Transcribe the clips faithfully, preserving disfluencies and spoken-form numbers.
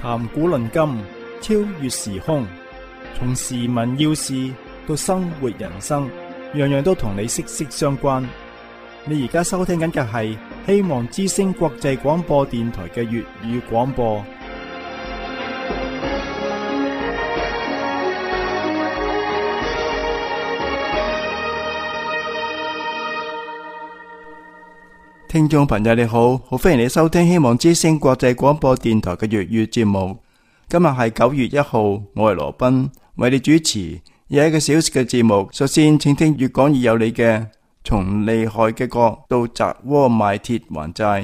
談古論今，超越時空，從時聞要事到生活人生，樣樣都同你息息相關。你而家收聽緊嘅係希望之聲國際廣播電台嘅粵語廣播。聽眾朋友你好，好歡迎你收聽希望之聲國際廣播電台嘅粵語節目。今日係九月一號，我係羅賓，為你主持有一個小時嘅節目。首先，請聽越講越有理嘅，從利害嘅角到砸鍋賣鐵還債，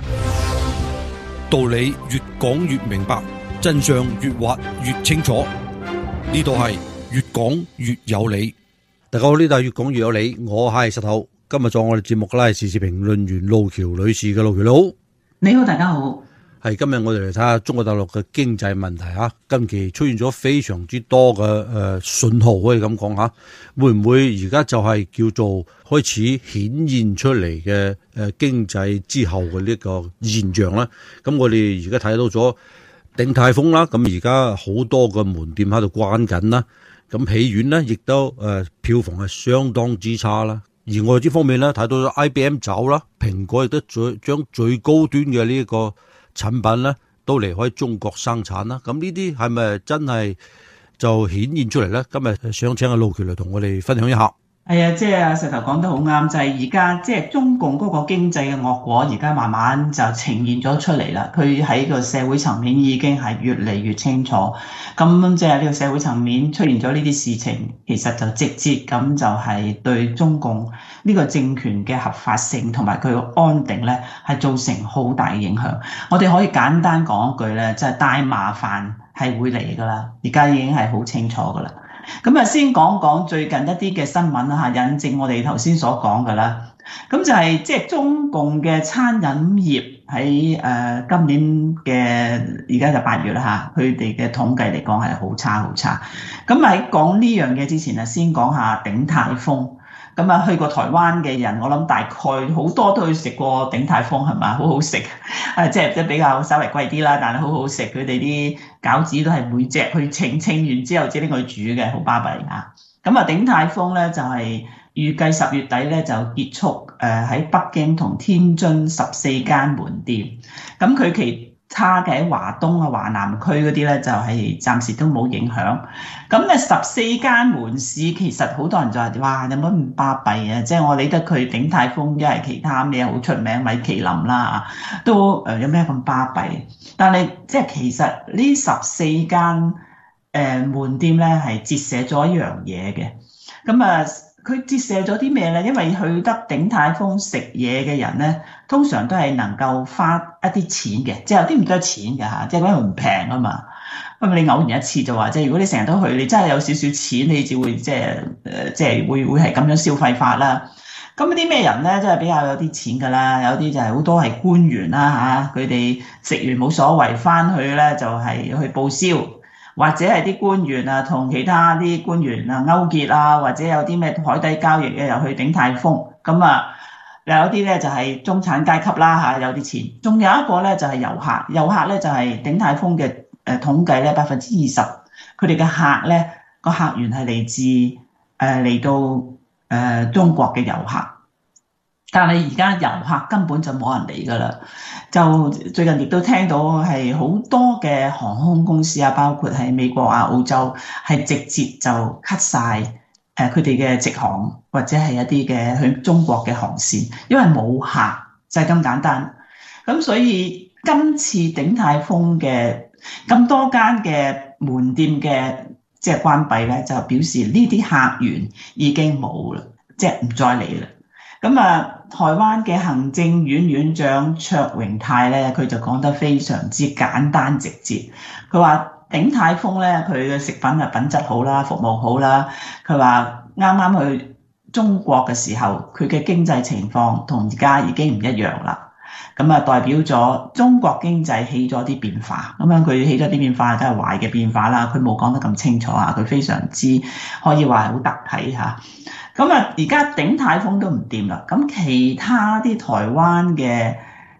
道理越講越明白，真相越挖越清楚。呢度係越講越有理。大家好，呢度係越講越有理，我係石頭。今日做我哋節目嘅咧係時事評論員路橋女士嘅。路橋你好。 你好，大家好。 係今日我哋嚟睇下中國大陸嘅經濟問題吓，近期出現咗非常之多嘅誒信號，可以咁講吓，會唔會而家就係叫做開始顯現出嚟嘅誒經濟之後嘅呢個現象咧？咁我哋而家睇到咗鼎泰豐啦，咁而家好多嘅門店喺度關緊啦，咁戲院咧亦都誒、呃、票房係相當之差啦。而外資方面咧，睇到咗 I B M 走啦，蘋果亦都最將最高端嘅呢一個產品咧，都離開中國生產啦。咁呢啲係咪真係就顯現出嚟咧？今日想請阿路橋嚟同我哋分享一下。 係啊，即係阿石頭講得好啱，就係而家即係中共嗰個經濟嘅惡果，而家慢慢就呈現咗出嚟啦。佢喺個社會層面已經係越嚟越清楚。咁即係呢個社會層面出現咗呢啲事情，其實就直接咁就係對中共呢個政權嘅合法性同埋佢嘅安定咧，係造成好大嘅影響。我哋可以簡單講一句咧，就係大麻煩係會嚟噶啦，而家已經係好清楚噶啦。咁啊，先講講最近一啲嘅新聞啦嚇，引證我哋頭先所講嘅啦。咁就係即係中共嘅餐飲業喺誒、呃、今年嘅而家就八月啦嚇，佢哋嘅統計嚟講係好差好差。咁喺講呢樣嘢之前啊，先講下鼎泰豐。咁啊，去過台灣嘅人，我諗大概好多都去食過鼎泰豐係嘛，好好食。誒，即係即係比較稍微貴啲啦，但係好好食。佢哋啲餃子都係每隻去稱稱完之後先拎去煮嘅，好巴閉啊！咁啊，鼎泰豐咧就係預計十月底咧就結束誒喺北京同天津十四間門店。咁佢其差嘅喺華東啊、華南區嗰啲咧，就係暫時都冇影響。咁咧十四間門市，其實好多人就話：哇，有乜咁巴閉啊？即係我理得佢鼎泰豐，一係其他咩好出名，米其林啦，都誒有咩咁巴閉？但係即係其實呢十四間誒門店咧，係折射咗一樣嘢嘅。咁啊〜佢折射咗啲咩咧？因為去得鼎泰豐食嘢嘅人咧，通常都係能夠花一啲錢嘅，即係有啲唔多錢嘅嚇，即係因為唔平啊嘛。咁你偶然一次就話，即係如果你成日都去，你真係有少少錢，你至會即係誒，即係會會係咁樣消費法啦。咁啲咩人咧，即係比較有啲錢㗎啦，有啲就係好多係官員啦嚇，佢哋食完冇所謂，翻去咧就係去報銷。或者係啲官員啊，同其他啲官員啊勾結啊，或者有啲咩海底交易嘅，又去鼎泰豐。咁啊，又有啲咧就係中產階級啦嚇，有啲錢。仲有一個咧就係遊客，遊客咧就係鼎泰豐嘅誒統計咧百分之二十，佢哋嘅客咧個客源係嚟自誒嚟到誒、呃、中國嘅遊客。但係而家遊客根本就冇人嚟㗎啦，就最近亦都聽到係好多嘅航空公司啊，包括喺美國啊、澳洲，係直接就 cut 晒誒佢哋嘅直航或者係一啲嘅去中國嘅航線，因為冇客就係咁簡單。咁所以今次鼎泰豐嘅咁多間嘅門店嘅即係關閉咧，就表示呢啲客源已經冇啦，即係唔再嚟啦。咁啊，台灣嘅行政院院長卓榮泰咧，佢就講得非常之簡單直接。佢話鼎泰豐咧，佢嘅食品啊品質好啦，服務好啦。佢話啱啱去中國嘅時候，佢嘅經濟情況同而家已經唔一樣啦。咁啊，代表咗中國經濟起咗啲變化。咁樣佢起咗啲變化，都係壞嘅變化啦。佢冇講得咁清楚啊，佢非常之可以話係好突體嚇。咁啊，而家鼎泰豐都唔掂啦，咁其他啲台灣嘅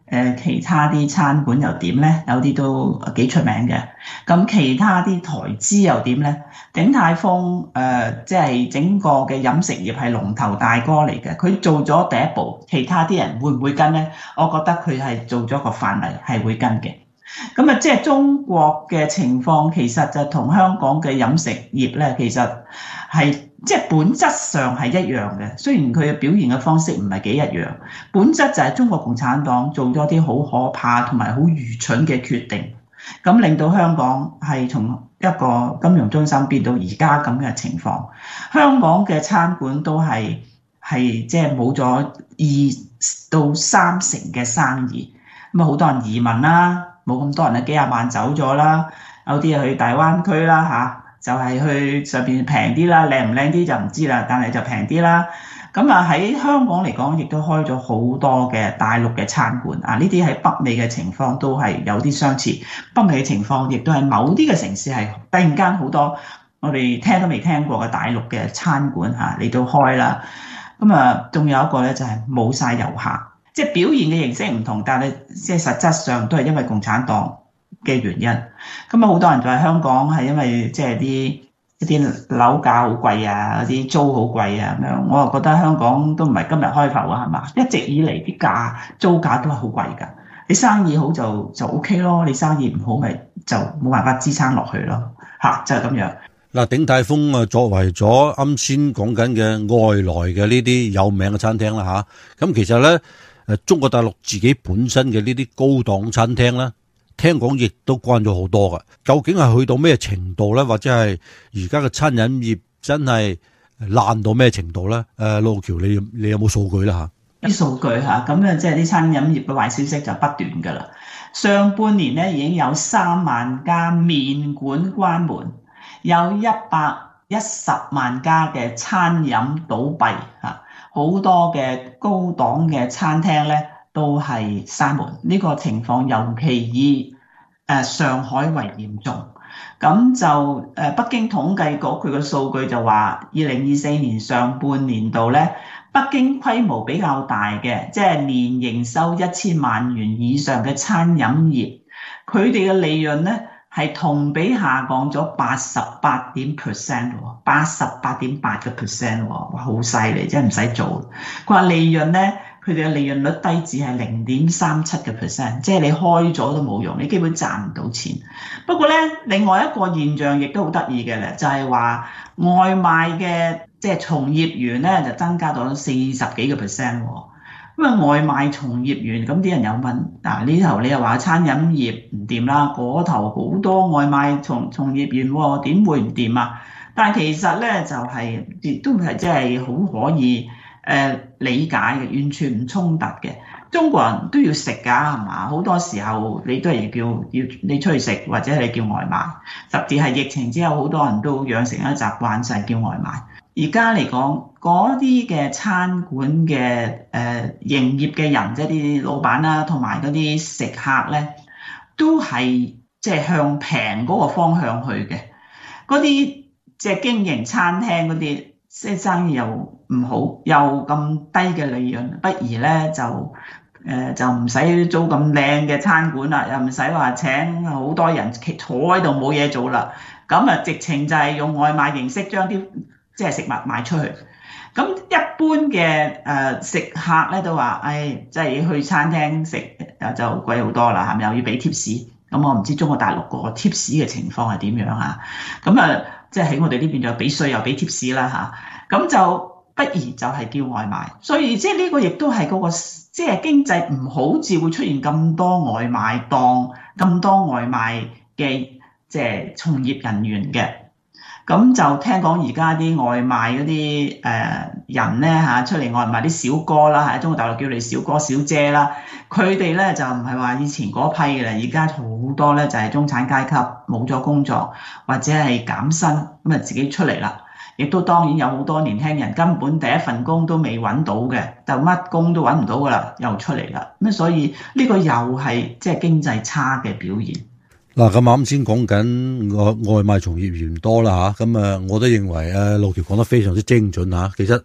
誒其他啲餐館又點咧？有啲都幾出名嘅。咁其他啲台資又點咧？鼎泰豐誒即係整個嘅飲食業係龍頭大哥嚟嘅，佢做咗第一步，其他啲人會唔會跟咧？我覺得佢係做咗個範例係會跟嘅。咁啊，即係中國嘅情況其實就同香港嘅飲食業咧，其實係即係本質上係一樣嘅。雖然佢嘅表現嘅方式唔係幾一樣，本質就係中國共產黨做咗啲好可怕同埋好愚蠢嘅決定，咁令到香港係從一個金融中心變到而家咁嘅情況。香港嘅餐館都係係即係冇咗二到三成嘅生意，咁啊好多人移民啦。冇咁多人啊，幾廿萬走咗啦，有啲去大灣區啦嚇，就係去上邊平啲啦，靚唔靚啲就唔知啦，但係就平啲啦。咁啊喺香港嚟講，亦都開咗好多嘅大陸嘅餐館啊，呢啲喺北美嘅情況都係有啲相似。北美嘅情況亦都係某啲嘅城市係突然間好多我哋聽都未聽過嘅大陸嘅餐館嚇嚟到開啦。咁啊，仲有一個咧就係冇晒遊客。即係表現嘅形式唔同，但係即係實質上都係因為共產黨嘅原因。咁啊，好多人就係香港係因為即係啲一啲樓價好貴啊，啲租好貴啊咁樣。我又覺得香港都唔係今日開頭啊，係嘛？一直以嚟啲價租價都係好貴㗎。你生意好就就 OK 咯，你生意唔好咪就冇辦法支撐落去咯。嚇，就係咁樣。 嗱，鼎泰豐啊，作為咗啱先講緊嘅外來嘅呢啲有名嘅餐廳啦嚇，咁其實咧。誒，中國大陸自己本身嘅呢啲高檔餐廳咧，聽講亦都關咗好多噶。究竟係去到咩程度咧？或者係而家嘅餐飲業真係爛到咩程度咧？誒，路橋，你你有冇數據啦嚇？ 啲數據嚇，咁啊，即係啲餐飲業嘅壞消息就不斷噶啦。上半年咧已經有三萬家麵館關門，有一百一十萬家嘅餐飲倒閉嚇。好多嘅高檔嘅餐廳咧都係閂門，呢個情況尤其以誒上海為嚴重。咁就誒北京統計局佢嘅數據就話，二零二四年上半年度咧，北京規模比較大嘅，即係年營收一千萬元以上嘅餐飲業，佢哋嘅利潤咧係同比下降咗八十八點 percent 喎，八十八點八個 percent 喎，哇，好犀利，真係唔使做。佢話利潤咧，佢哋嘅利潤率低至係零點三七個 percent， 即係你開咗都冇用，你基本賺唔到錢。不過咧，另外一個現象亦都好得意嘅咧，就係話外賣嘅即係從業員咧就增加到四十幾個 percent 喎。咁啊，外賣從業員，咁啲人又問，嗱呢頭你又話餐飲業唔掂啦，嗰頭好多外賣從從業員喎，點會唔掂啊？但係其實咧就係、是、亦都係即係好可以誒、呃、理解嘅，完全唔衝突嘅。中國人都要食㗎，係嘛？好多時候你都係叫要你出去食，或者係你叫外賣。特別係疫情之後，好多人都養成一習慣就係叫外賣。而家嚟講，嗰啲嘅餐館嘅誒、呃、營業嘅人，即係啲老闆啦，同埋嗰啲食客咧，都係即係向平嗰個方向去嘅。嗰啲即係經營餐廳嗰啲，即係生意又唔好，又咁低嘅利潤，不如咧就誒、呃、就唔使租咁靚嘅餐館啦，又唔使話請好多人坐喺度冇嘢做啦。咁啊，直情就係用外賣形式將啲即係食物賣出去。咁一般嘅誒食客咧都話，唉，即係去餐廳食就貴好多啦，係咪又要俾貼士？咁我唔知中國大陸個貼士嘅情況係點樣啊？咁啊，即係喺我哋呢邊就俾稅又俾貼士啦嚇。咁就不如就係叫外賣。所以即係呢個亦都係嗰個即係經濟唔好至會出現咁多外賣檔、咁多外賣嘅即係從業人員嘅。咁就聽講而家啲外賣嗰啲誒人咧嚇出嚟外賣啲小哥啦，喺中國大陸叫你小哥小姐啦，佢哋咧就唔係話以前嗰批嘅啦，而家好多咧就係中產階級冇咗工作或者係減薪咁啊自己出嚟啦，亦都當然有好多年輕人根本第一份工都未揾到嘅，就乜工都揾唔到噶啦，又出嚟啦，咁所以呢個又係即係經濟差嘅表現。 嗱，咁啱先講緊外外賣從業員多啦嚇，咁啊，我都認為誒路橋講得非常之精準嚇。其實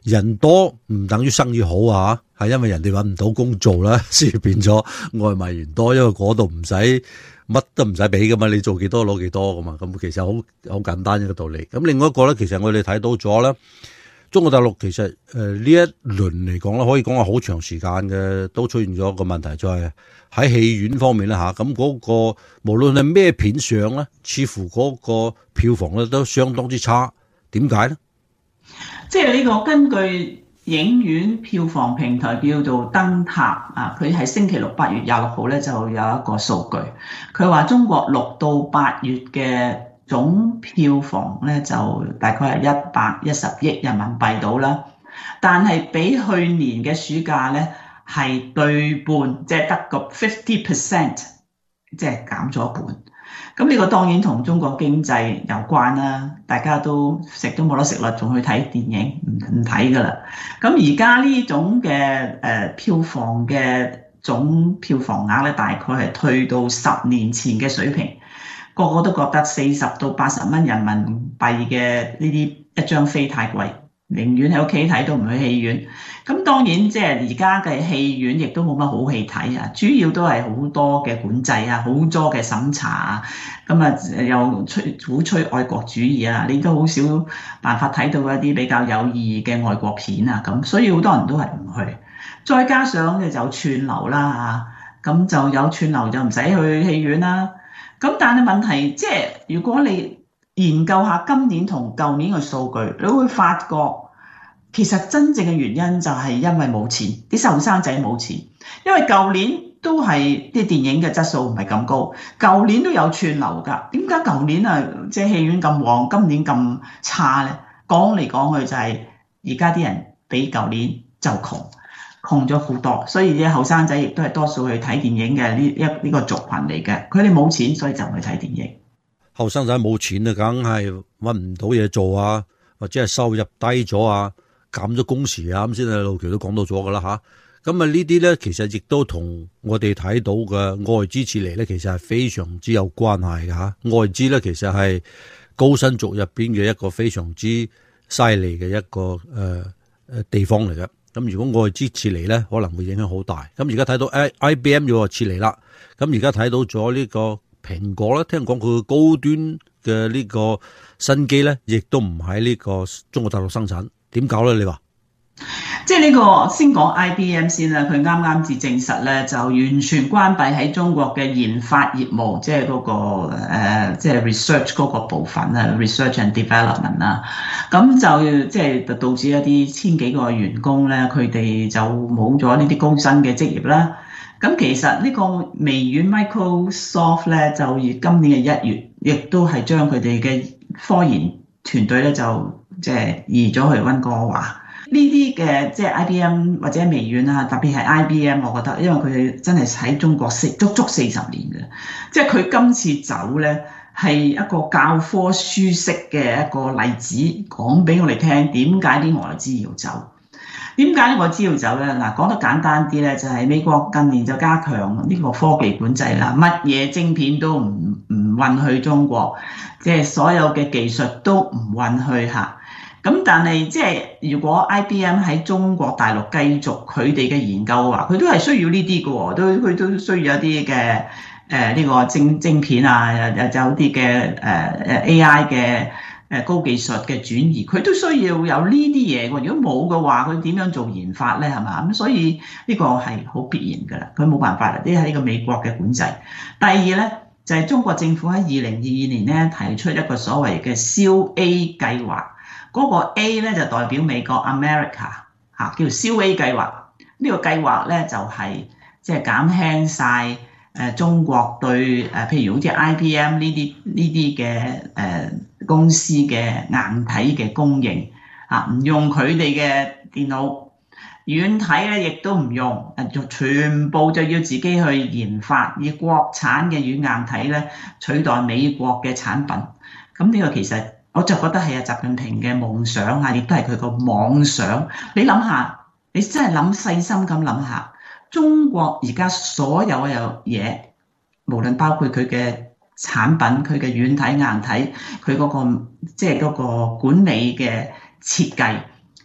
人多唔等於生意好啊，係因為人哋揾唔到工做啦，先變咗外賣員多，因為嗰度唔使乜都唔使俾噶嘛，你做幾多攞幾多噶嘛，咁其實好好簡單一個道理。咁另外一個咧，其實我哋睇到咗咧，中國大陸其實誒呢、呃、一輪嚟講咧，可以講係好長時間嘅都出現咗個問題，就係喺戲院方面咧嚇，咁嗰個無論係咩片上咧，似乎嗰個票房咧都相當之差，點解咧？ 即係呢個根據影院票房平台叫做燈塔啊，佢喺星期六八月廿六號咧就有一個數據，佢話中國六到八月嘅總票房咧就大概係一百一十億人民幣到啦，但係比去年嘅暑假咧係對半，即係得個 fifty percent， 即係減咗一半。咁呢個當然同中國經濟有關啦，大家都食都冇得食啦，仲去睇電影唔唔睇噶啦。咁而家呢種嘅誒、呃、票房嘅總票房額咧，大概係退到十年前嘅水平，個個都覺得四十到八十蚊人民幣嘅呢啲一張飛太貴，寧願喺屋企睇都唔去戲院。咁當然即係而家嘅戲院亦都冇乜好戲睇啊，主要都係好多嘅管制啊，好多嘅審查啊，咁啊又吹鼓吹愛國主義啊，你都好少辦法睇到一啲比較有意義嘅外國片啊，咁所以好多人都係唔去。再加上咧就串流啦嚇，咁就有串流就唔使去戲院啦。咁但係問題即係如果你研究下今年同舊年嘅數據，你會發覺。其實真正嘅原因就係因為冇錢，啲後生仔冇錢。因為舊年都係啲電影嘅質素唔係咁高，舊年都有串流㗎。點解舊年啊即係戲院咁旺，今年咁差咧？講嚟講去就係而家啲人比舊年就窮，窮咗好多，所以啲後生仔亦都係多數去睇電影嘅呢一呢個族群嚟嘅。佢哋冇錢，所以就唔去睇電影。 後生仔冇錢啊，梗係揾唔到嘢做啊，或者係收入低咗啊。減咗工時啊，咁先係路橋都講到咗噶啦吓，咁啊呢啲咧其實亦都同我哋睇到嘅外資撤離咧，其實係非常之有關係嘅吓。外資咧其實係高薪族入邊嘅一個非常之犀利嘅一個誒誒、呃、地方嚟嘅。咁如果外資撤離咧，可能會影響好大。咁而家睇到 I B M 要話撤離啦，咁而家睇到咗呢個蘋果咧，聽講佢高端嘅呢個新機咧，亦都唔喺呢個中國大陸生產。點搞咧？你話即係呢個先講 I B M 先啦，佢啱啱至證實咧，就完全關閉喺中國嘅研發業務，即係嗰個誒，即係 research 嗰個部分啊 ，research and development 啦。咁就即係導致一啲千幾個員工咧，佢哋就冇咗呢啲高薪嘅職業啦。咁其實呢個微軟 Microsoft 咧，就以今年嘅一月，亦都係將佢哋嘅科研團隊咧就即係移咗去溫哥華。呢啲嘅即係 I B M 或者微軟啊，特別係 I B M， 我覺得因為佢哋真係喺中國四足足四十年嘅，即係佢今次走咧係一個教科書式嘅一個例子，講俾我哋聽點解啲外資要走。點解外資要走咧？嗱，講得簡單啲咧，就係美國近年就加強呢個科技管制啦，乜嘢晶片都唔唔運去中國，即係所有嘅技術都唔運去嚇。咁但係即係如果 I B M 喺中國大陸繼續佢哋嘅研究嘅話，佢都係需要呢啲嘅喎，都佢都需要一啲嘅誒呢個晶晶片啊，有有啲嘅誒誒 A I 嘅誒高技術嘅轉移，佢都需要有呢啲嘢喎。如果冇嘅話，佢點樣做研發咧？係嘛？咁所以呢個係好必然㗎啦，佢冇辦法啦，呢係呢個美國嘅管制。第二咧就係、是、中國政府喺二零二二年咧提出一個所謂嘅燒 A 計劃。嗰個 A 咧就代表美國 America 嚇，叫燒 A 計劃。呢、這個計劃咧就係即係減輕晒誒中國對誒譬如好似 I B M 呢啲呢啲嘅誒公司嘅硬體嘅供應啊，唔用佢哋嘅電腦，軟體咧亦都唔用，誒全部就要自己去研發，以國產嘅軟硬體咧取代美國嘅產品。咁呢個其實我就覺得係啊，習近平嘅夢想啊，亦都係佢個妄想。你諗下，你真係諗細心咁諗下，中國而家所有有嘢，無論包括佢嘅產品、佢嘅軟體、硬體，佢嗰個即係嗰個管理嘅設計，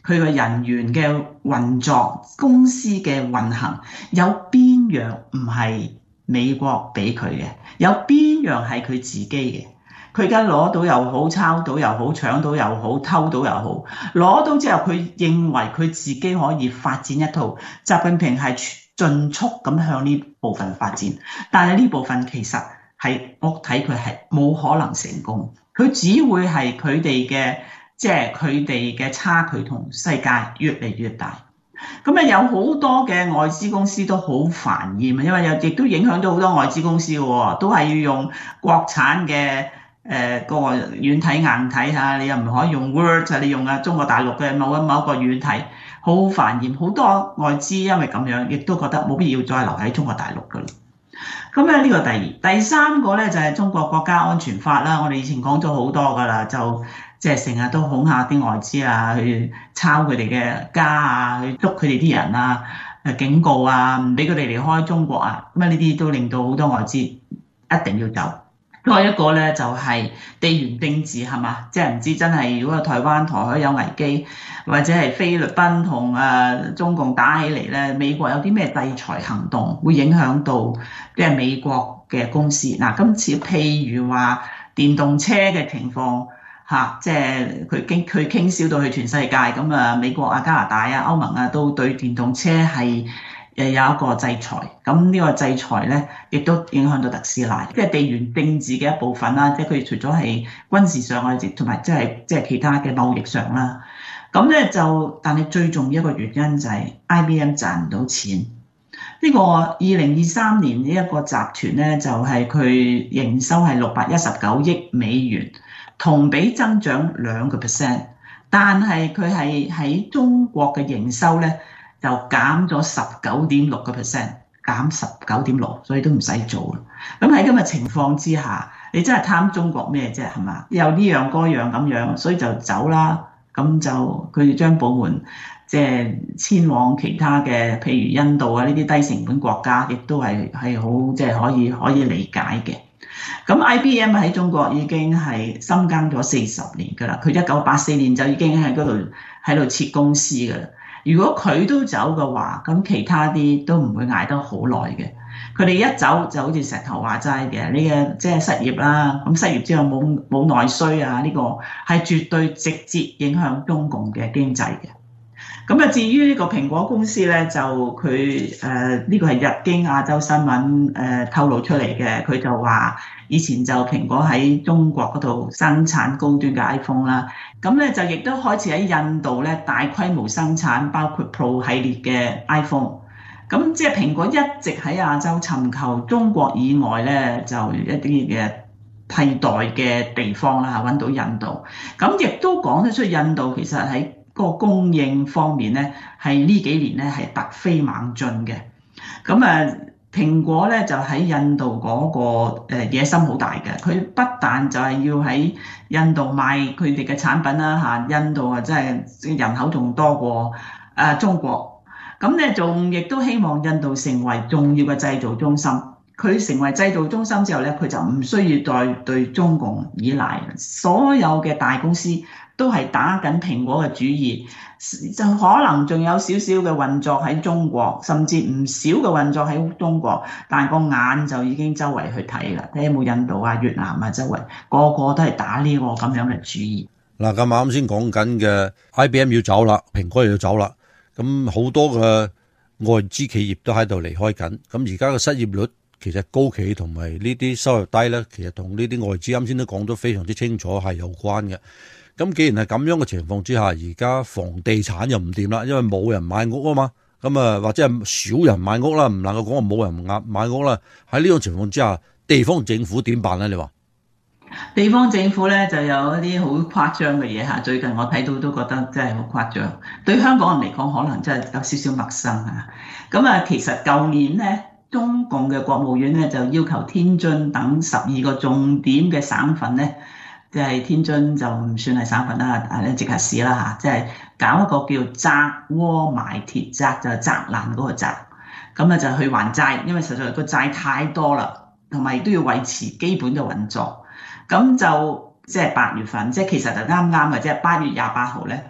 佢個人員嘅運作、公司嘅運行，有邊樣唔係美國俾佢嘅？有邊樣係佢自己嘅？佢而家攞到又好，抄到又好，搶到又好，偷到又好，攞到之後佢認為佢自己可以發展一套。習近平係盡速咁向呢部分發展，但係呢部分其實係我睇佢係冇可能成功，佢只會係佢哋嘅即係佢哋嘅差距同世界越嚟越大。咁啊有好多嘅外資公司都好煩厭啊，因為又亦都影響到好多外資公司喎，都係要用國產嘅。誒、呃嗰個軟體硬體嚇，你又唔可以用 Word 啊，你用啊中國大陸嘅某一某一個軟體，好煩厭。好多外資因為咁樣，亦都覺得冇必要再留喺中國大陸噶啦。咁咧呢個第二、第三個咧就係、是、中國國家安全法啦。我哋以前講咗好多噶啦，就即係成日都恐嚇啲外資啊，去抄佢哋嘅家啊，去捉佢哋啲人啊，誒警告啊，唔俾佢哋離開中國啊。咁啊呢啲都令到好多外資一定要走。再一個咧就係地緣政治係嘛，即係唔知真係如果台灣台海有危機，或者係菲律賓同誒中共打起嚟咧，美國有啲咩制裁行動會影響到即係美國嘅公司嗱。今次譬如話電動車嘅情況嚇，即係佢傾佢傾銷到去全世界咁啊，美國啊、加拿大啊、歐盟啊都對電動車係誒有一個制裁，咁呢個制裁咧，亦都影響到特斯拉，即係地緣政治嘅一部分啦。即係佢除咗係軍事上啊，同埋即係即係其他嘅貿易上啦。咁咧就，但係最重要一個原因就係 I B M 賺唔到錢。呢個二零二三年呢一個集團咧，就係佢營收係六百一十九億美元，同比增長兩個 percent， 但係佢係喺中國嘅營收咧，就減咗十九點六個 percent， 減十九點六，所以都唔使做啦。咁喺咁嘅情況之下，你真係貪中國咩啫？係嘛？又呢樣嗰樣咁樣，所以就走啦。咁就佢哋將部門即係遷往其他嘅，譬如印度啊呢啲低成本國家，亦都係係好即係可以可以理解嘅。咁 I B M 喺中國已經係深耕咗四十年㗎啦。佢一九八四年就已經喺嗰度喺度設公司㗎啦。如果佢都走嘅話，咁其他啲都唔會捱得好耐嘅。佢哋一走就好似石頭話齋嘅，你嘅即係失業啦。咁失業之後冇冇內需啊？呢個係絕對直接影響中共嘅經濟嘅。咁啊，至於呢個蘋果公司咧，就佢誒呢個係日經亞洲新聞誒、呃、透露出嚟嘅。佢就話以前就蘋果喺中國嗰度生產高端嘅 iPhone 啦，咁咧就亦都開始喺印度咧大規模生產，包括 Pro 系列嘅 iPhone。咁即係蘋果一直喺亞洲尋求中國以外咧，就一啲嘅替代嘅地方啦，揾到印度。咁亦都講得出印度其實喺個供應方面咧，係呢幾年咧係突飛猛進嘅。咁啊，蘋果咧就喺印度嗰個誒野心好大嘅。佢不但就係要喺印度賣佢哋嘅產品啦嚇，印度啊真係人口仲多過誒中國。咁咧仲亦都希望印度成為重要嘅製造中心。佢成為製造中心之後咧，佢就唔需要再對中共依賴。所有嘅大公司都係打緊蘋果嘅主意，就可能仲有少少嘅運作喺中國，甚至唔少嘅運作喺中國，但個眼就已經周圍去睇啦，睇有冇印度啊、越南啊周圍個個都係打呢個咁樣嘅主意。 嗱，咁啱先講緊嘅 I B M 要走啦，蘋果又要走啦，咁好多嘅外資企業都喺度離開緊，咁而家嘅失業率其實高企同埋呢啲收入低咧，其實同呢啲外資啱先都講得非常之清楚係有關嘅。咁既然係咁樣嘅情況之下，而家房地產又唔掂啦，因為冇人買屋啊嘛，咁啊或者係少人買屋啦，唔能夠講話冇人買買屋啦。喺呢種情況之下，地方政府點辦咧？你話？ 地方政府咧就有一啲好誇張嘅嘢嚇，最近我睇到都覺得真係好誇張。對香港人嚟講，可能真係有少少陌生嚇。咁啊，其實舊年咧，中共嘅國務院咧就要求天津等十二個重點嘅省份咧，即係天津就唔算係省份啦，係直轄市啦嚇，即係搞一個叫澤窩埋鐵，澤就係責難嗰個澤，咁啊就去還債，因為實在個債太多啦，同埋都要維持基本嘅運作。咁就即係八月份，即係其實就啱啱嘅，即係八月廿八號咧，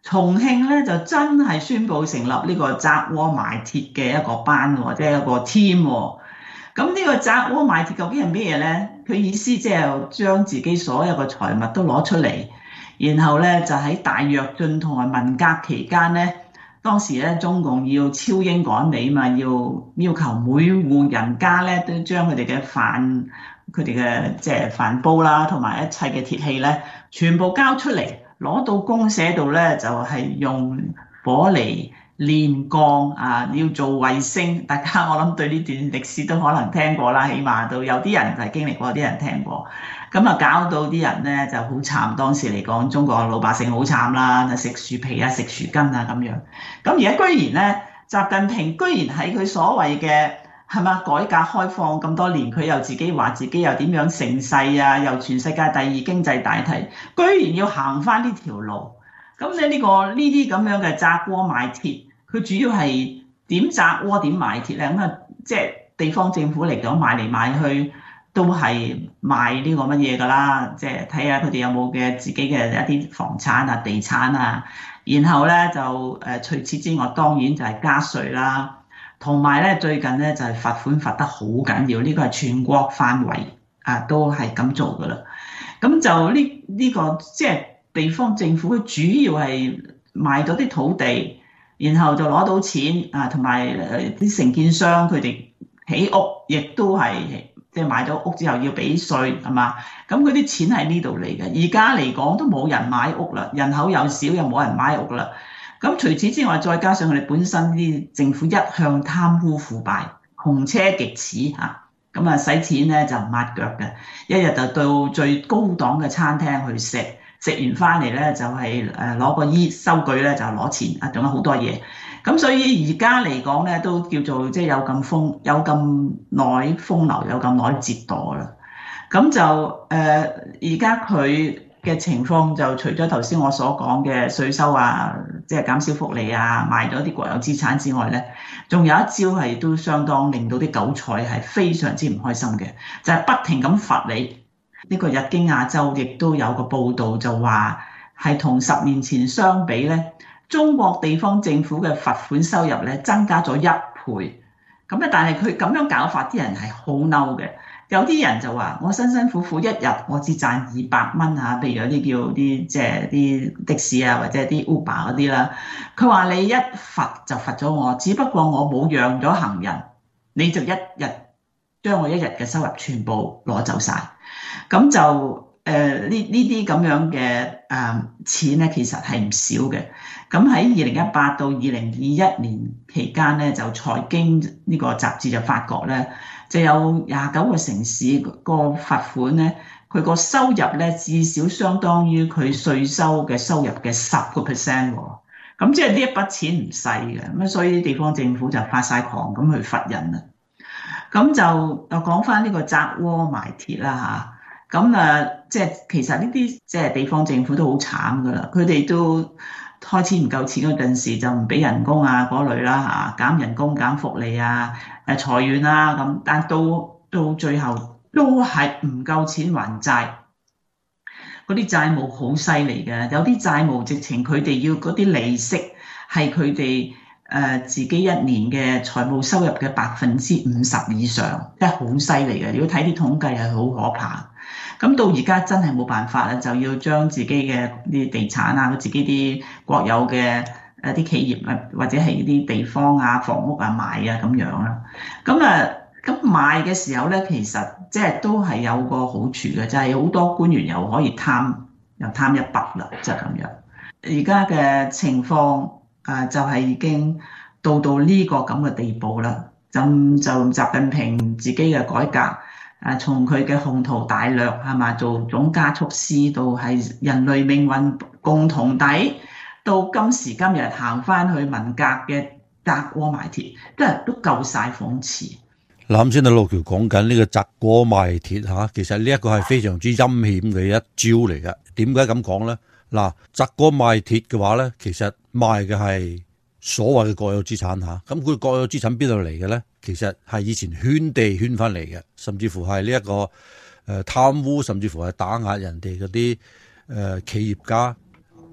重慶咧就真係宣布成立呢個砸鍋賣鐵嘅一個班或者一個 team 喎。咁呢個砸鍋賣鐵究竟係咩嘢咧？佢意思即係將自己所有嘅財物都攞出嚟，然後咧就喺大躍進同埋文革期間咧，當時咧中共要超英趕美嘛，要要求每戶人家咧都將佢哋嘅飯、佢哋嘅即係飯煲啦，同埋一切嘅鐵器咧，全部交出嚟，攞到公社度咧就係用火嚟煉鋼啊，要做衛星。大家我諗對呢段歷史都可能聽過啦，起碼都有啲人係經歷過，啲人聽過。咁啊，搞到啲人咧就好慘。當時嚟講，中國老百姓好慘啦，食樹皮啊，食樹根啊咁樣。咁而家居然咧，習近平居然喺佢所謂嘅係嘛改革開放咁多年，佢又自己話自己又點樣盛世啊，又全世界第二經濟大體，居然要行翻呢條路。咁你呢個呢啲咁樣嘅砸鍋賣鐵，佢主要係點砸鍋點賣鐵咧？咁啊，即係地方政府嚟講買嚟買去都係賣呢個乜嘢㗎啦，即係睇下佢哋有冇嘅自己嘅一啲房產啊、地產啊，然後咧就誒除此之外，當然就係加稅啦，同埋咧最近咧就係罰款罰得好緊要，呢個係全國範圍啊都係咁做㗎啦。咁就呢呢個即係地方政府主要係賣咗啲土地，然後就攞到錢啊，同埋誒啲承建商佢哋起屋，亦都係即係買咗屋之後要俾稅係嘛？咁嗰啲錢喺呢度嚟嘅。而家嚟講都冇人買屋啦，人口又少，又冇人買屋啦。咁除此之外，再加上佢哋本身啲政府一向貪污腐敗，窮奢極侈嚇，咁啊使錢咧就唔抹腳嘅，一日就到最高檔嘅餐廳去食。食完翻嚟咧就係誒攞個衣收據咧就攞錢啊，仲有好多嘢。咁所以而家嚟講咧都叫做即係有咁風有咁耐風流，有咁耐折墮啦。咁就誒而家佢嘅情況就除咗頭先我所講嘅稅收啊，即係減少福利啊，賣咗啲國有資產之外咧，仲有一招係都相當令到啲韭菜係非常之唔開心嘅，就係不停咁罰你。呢個日經亞洲亦都有個報導就話係同十年前相比咧，中國地方政府嘅罰款收入咧增加咗一倍。咁咧，但係佢咁樣搞法，啲人係好嬲嘅。有啲人就話：我辛辛苦苦一日我只賺二百蚊嚇，譬如有啲叫啲即係啲的士啊，或者啲 Uber 嗰啲啦。佢話你一罰就罰咗我，只不過我冇讓咗行人，你就一日將我一日嘅收入全部攞走晒。咁就誒呢呢啲咁樣嘅誒、呃、錢咧，其實係唔少嘅。咁喺二零一八到二零二一年期間咧，就財經呢個雜誌就發覺咧，就有廿九個城市個罰款咧，佢個收入咧至少相當於佢稅收嘅收入嘅十個 percent 喎。咁即係呢一筆錢唔細嘅，咁所以地方政府就發晒狂咁去罰人啦。咁就又講翻呢個砸鍋賣鐵啦嚇，咁誒即係其實呢啲即係地方政府都好慘噶啦，佢哋都開始唔夠錢嗰陣時就唔俾人工啊嗰類啦嚇，減人工減福利啊誒裁員啦咁，但到到最後都係唔夠錢還債，嗰啲債務好犀利嘅，有啲債務直情佢哋要嗰啲利息係佢哋誒自己一年嘅財務收入嘅百分之五十以上，即係好犀利嘅。如果睇啲統計係好可怕。咁到而家真係冇辦法啦，就要將自己嘅啲地產啊，自己啲國有嘅誒啲企業啊，或者係啲地方啊、房屋啊賣啊咁樣啦。咁啊，咁賣嘅時候咧，其實即係都係有個好處嘅，就係、是、好多官員又可以貪，又貪一筆啦，就係、是、咁樣。而家嘅情況。啊，就係已經到到呢個咁嘅地步啦。咁就習近平自己嘅改革，啊，從佢嘅宏圖大略係嘛，做總加速師到係人類命運共同體，到今時今日行翻去文革嘅砸鍋賣鐵，都係都夠晒諷刺。 啱先阿路橋講緊呢個砸鍋賣鐵嚇，其實呢一個係非常之陰險嘅一招嚟嘅。點解咁講咧？嗱，砸鍋賣鐵嘅話咧，其實賣嘅係所謂嘅國有資產嚇，咁佢國有資產邊度嚟嘅咧？其實係以前圈地圈翻嚟嘅，甚至乎係呢一個誒貪污，甚至乎係打壓人哋嗰啲誒企業家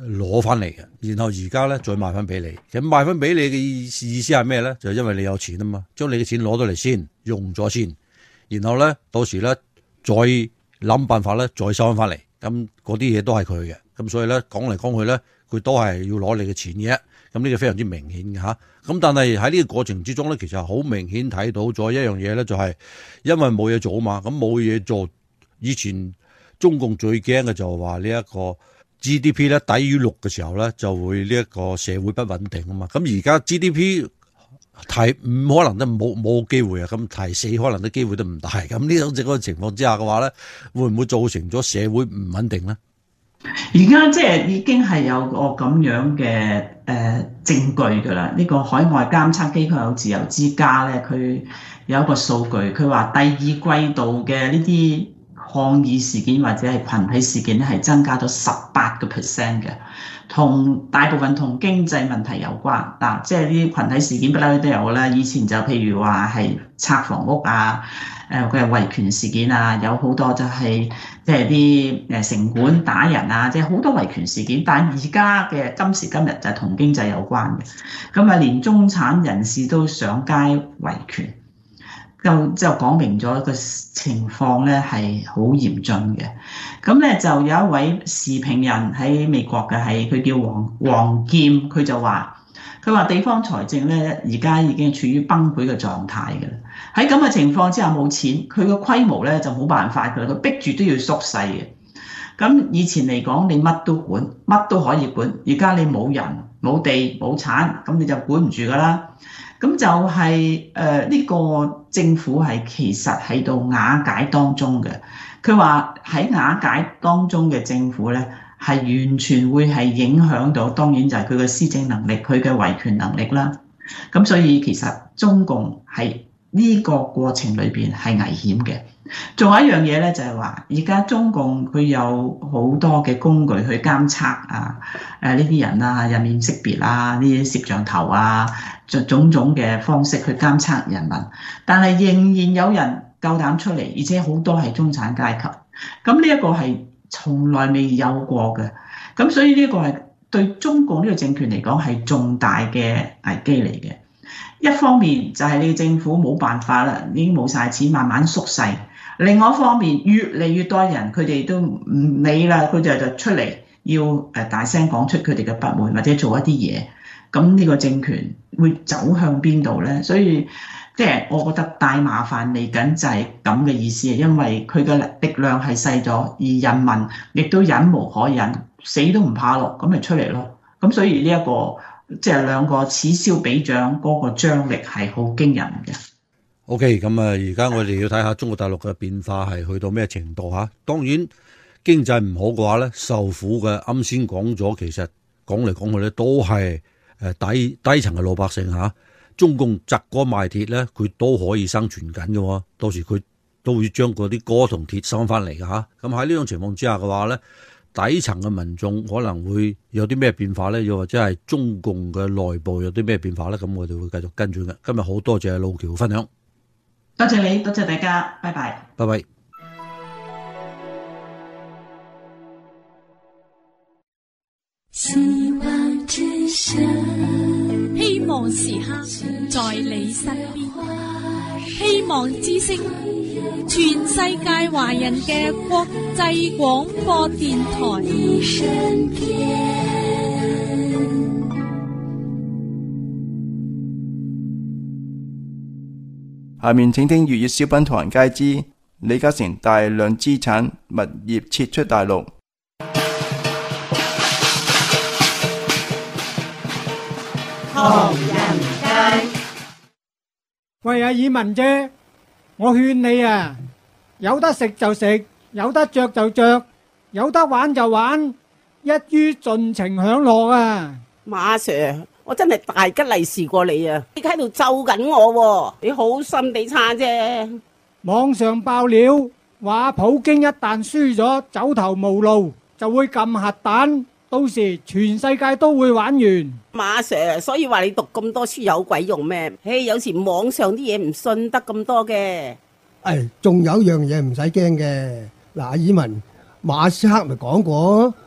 攞翻嚟嘅，然後而家咧再賣翻俾你。其實賣翻俾你嘅意思意思係咩咧？就係因為你有錢啊嘛，將你嘅錢攞到嚟先，用咗先，然後咧到時咧再諗辦法咧再收翻嚟。咁嗰啲嘢都係佢嘅，咁所以咧講嚟講去咧，佢都係要攞你嘅錢嘅。咁呢個非常之明顯嘅吓。咁但係喺呢個過程之中咧，其實好明顯睇到咗一樣嘢咧，就係因為冇嘢做啊嘛。咁冇嘢做，以前中共最驚嘅就係話呢一個 G D P 咧低於六嘅時候咧，就會呢一個社會不穩定啊嘛。咁而家 G D P 提五可能都冇冇機會啊，咁提四可能都機會都唔大。咁呢種咁嘅情況之下嘅話咧，會唔會造成咗社會唔穩定咧？ 而家即係已經係有個咁樣嘅誒、呃、證據㗎啦。呢、這個海外監測機構有自由之家咧，佢有一個數據，佢話第二季度嘅呢啲抗議事件或者係群體事件咧，係增加咗十八個 percent 嘅，同大部分同經濟問題有關。嗱，即係啲群體事件不嬲都有啦。以前就譬如話係拆房屋啊，誒佢係維權事件啊，有好多就係即係啲誒城管打人啊，即係好多維權事件。但係而家嘅今時今日就係同經濟有關嘅，咁啊連中產人士都上街維權。就就講明咗個情況咧係好嚴峻嘅，咁咧就有一位時評人喺美國嘅，係佢叫黃黃劍，佢就話佢話地方財政咧而家已經處於崩潰嘅狀態嘅啦。喺咁嘅情況之下冇錢，佢個規模咧就冇辦法㗎啦，佢逼住都要縮細嘅。咁以前嚟講你乜都管，乜都可以管，而家你冇人冇地冇產，咁你就管唔住㗎啦。咁就係誒呢個政府係其實喺度瓦解當中嘅。佢話喺瓦解當中嘅政府咧，係完全會係影響到，當然就係佢嘅施政能力、佢嘅維權能力啦。咁所以其實中共喺呢個過程裏邊係危險嘅。仲有一樣嘢咧，就係話而家中共佢有好多嘅工具去監測啊，誒呢啲人啊，人面識別啊，呢啲攝像頭啊，種種嘅方式去監測人民，但係仍然有人夠膽出嚟，而且好多係中產階級。咁呢一個係從來未有過嘅，咁所以呢個係對中共呢個政權嚟講係重大嘅危機嚟嘅。一方面就係你政府冇辦法啦，已經冇晒錢，慢慢縮細。另外一方面，越嚟越多人佢哋都唔理啦，佢哋就出嚟要誒大聲講出佢哋嘅不滿或者做一啲嘢。咁呢個政權會走向邊度咧？所以即係我覺得大麻煩嚟緊就係咁嘅意思，因為佢嘅力量係細咗，而人民亦都忍無可忍，死都唔怕咯，咁咪出嚟咯。咁所以呢、這、一個即係、就是、兩個此消彼長，嗰、那個張力係好驚人嘅。 O.K. 咁啊，而家我哋要睇下中國大陸嘅變化係去到咩程度吓。當然經濟唔好嘅話咧，受苦嘅啱先講咗，其實講嚟講去咧都係誒低低層嘅老百姓吓。中共砸鍋賣鐵咧，佢都可以生存緊嘅，到時佢都會將嗰啲鍋同鐵收翻嚟嘅吓。咁喺呢種情況之下嘅話咧，底層嘅民眾可能會有啲咩變化咧？又或者係中共嘅內部有啲咩變化咧？咁我哋會繼續跟住嘅。今日好多謝路橋分享。 多謝你，多謝大家，拜拜。 拜拜。 希望之聲，希望時刻在你身邊。希望之聲，全世界華人嘅國際廣播電台。 下面請聽粵語小品唐人街之李嘉誠大量資產物業撤出大陸。 唐人街，喂，阿爾文姐，我勸你啊，有得食就食，有得着就着，有得玩就玩，一於盡情享樂啊！ 馬 Sir，我真係大吉利是過你啊！你喺度咒緊我，你好心地差啫。 網上爆料話，普京一旦輸咗，走投無路，就會撳核彈，到時全世界都會玩完。 馬 Sir，所以話你讀咁多書有鬼用咩？嘿，有時網上啲嘢唔信得咁多嘅。 誒，仲有樣嘢唔使驚嘅。嗱，阿爾文，馬斯克咪講過，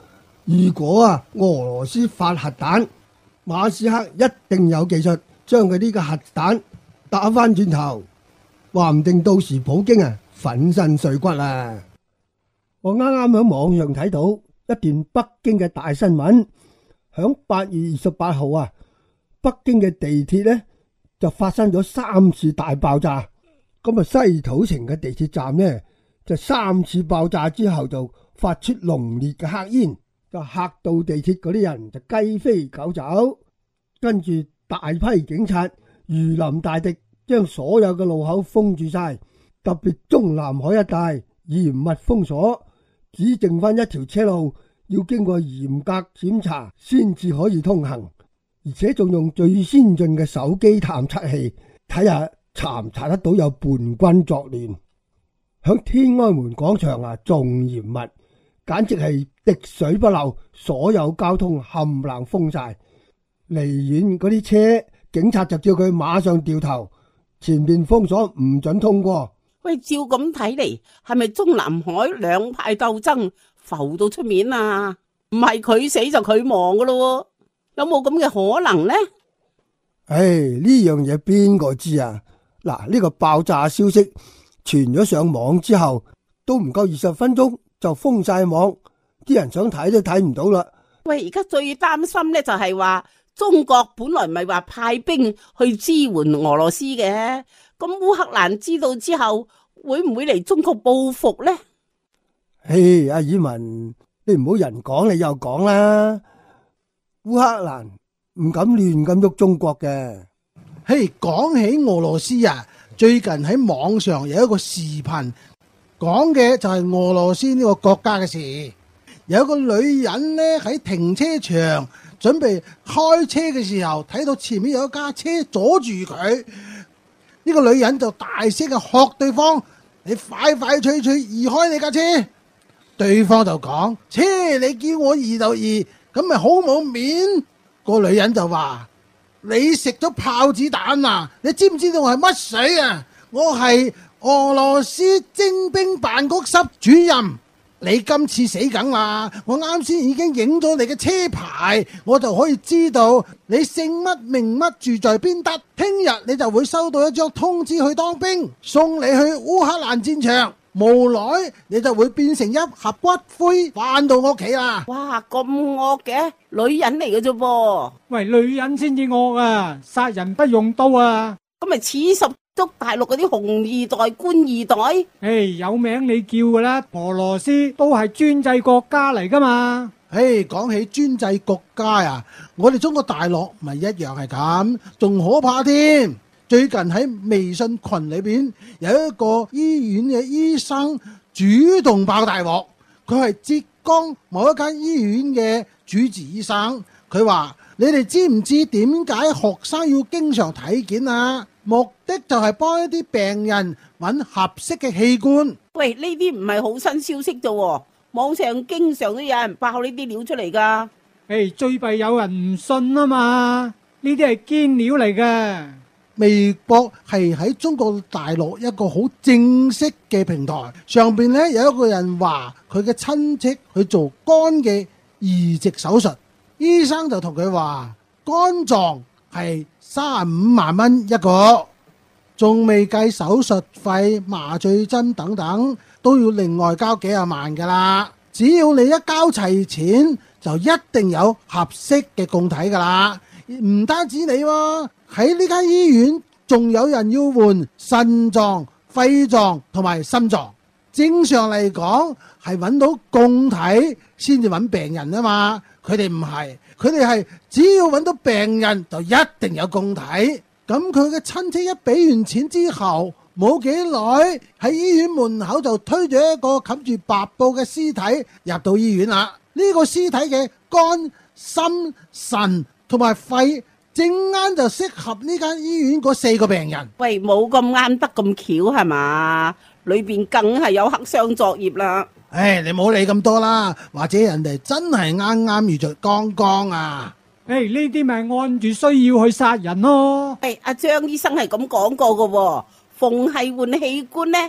如果啊俄羅斯發核彈，馬斯克一定有技術將佢呢個核彈打翻轉頭，話唔定到時普京啊粉身碎骨啊！我啱啱喺網上睇到一段北京嘅大新聞，響八月二十八號啊，北京嘅地鐵呢就發生咗三次大爆炸。咁啊西土城嘅地鐵站呢就三次爆炸之後就發出濃烈嘅黑煙，就嚇到地鐵嗰啲人就雞飛狗走。跟住大批警察如臨大敵，將所有嘅路口封住晒，特別中南海一帶嚴密封鎖，只剩翻一條車路要經過嚴格檢查先至可以通行，而且仲用最先進嘅手機探測器睇下查唔查得到有叛軍作亂。響天安門廣場啊，仲嚴密，簡直係滴水不漏，所有交通冚唪唥封晒。離遠嗰啲車，警察就叫佢馬上掉頭，前面封鎖唔准通過。 喂，照咁睇嚟，係咪中南海兩派鬥爭浮到出面啊？唔係佢死就佢亡噶咯？有冇咁嘅可能呢？ 唉，呢樣嘢邊個知啊？嗱，呢個爆炸消息傳咗上網之後，都唔夠二十分鐘就封晒網，啲人想睇都睇唔到啦。 喂，而家最擔心呢就係話，中國本來唔係話派兵去支援俄羅斯嘅，咁烏克蘭知道之後會唔會嚟中國報復呢？ 嘿，阿爾文，你唔好人講你又講啦，烏克蘭唔敢亂咁喐中國嘅。 嘿，講起俄羅斯啊，最近喺網上有一個視頻，講嘅就係俄羅斯呢個國家嘅事。有一個女人呢喺停車場準備開車嘅時候，睇到前面有一架車阻住佢，呢個女人就大聲嘅喝對方：你快快脆脆移開你架車！對方就講：切，你叫我移就移，咁咪好冇面。個女人就話：你食咗炮子彈啊！你知唔知道我係乜水啊？我係俄羅斯徵兵辦公室主任。你今次死梗啦！我啱先已經影咗你嘅車牌，我就可以知道你姓乜名乜住在邊得。聽日你就會收到一張通知去當兵，送你去烏克蘭戰場。無奈你就會變成一盒骨灰翻到我屋企啦！ 哇，咁惡嘅女人嚟嘅啫噃！ 喂，女人先至惡啊，殺人不用刀啊！ 咁咪似十足大陸嗰啲紅二代、官二代？ 誒，有名你叫噶啦，俄羅斯都係專制國家嚟噶嘛？ 誒，講起專制國家啊，我哋中國大陸咪一樣係咁，仲可怕添。最近喺微信群裏邊有一個醫院嘅醫生主動爆大鑊，佢係浙江某一間醫院嘅主治醫生。佢話：你哋知唔知點解學生要經常體檢啊？目的就係幫一啲病人揾合適嘅器官。 喂，呢啲唔係好新消息啫，網上經常都有人爆呢啲料出嚟噶。 誒，最弊有人唔信啊嘛，呢啲係堅料嚟嘅。 微博係喺中國大陸一個好正式嘅平台，上邊呢有一個人話佢嘅親戚去做肝嘅移植手術，醫生就同佢話肝臟係三十五萬蚊一個，仲未計手術費、麻醉針等等，都要另外交幾廿萬噶啦。只要你一交齊錢，就一定有合適嘅供體噶啦。唔單止你喎，喺呢間醫院仲有人要換腎臟、肺臟同埋心臟。正常嚟講係揾到供體先至揾病人啊嘛，佢哋唔係，佢哋係只要揾到病人就一定有供體。咁佢嘅親戚一俾完錢之後，冇幾耐喺醫院門口就推咗一個冚住白布嘅屍體入到醫院啦。呢個屍體嘅肝、心、腎同埋肺正啱就適合呢間醫院嗰四個病人。 喂，冇咁啱得咁巧係嘛？裏邊梗係有黑箱作業啦。 唉，你冇理咁多啦，或者人哋真係啱啱遇着剛剛啊。 誒，呢啲咪按住需要去殺人咯。 誒，阿張醫生係咁講過噶，逢係換器官呢，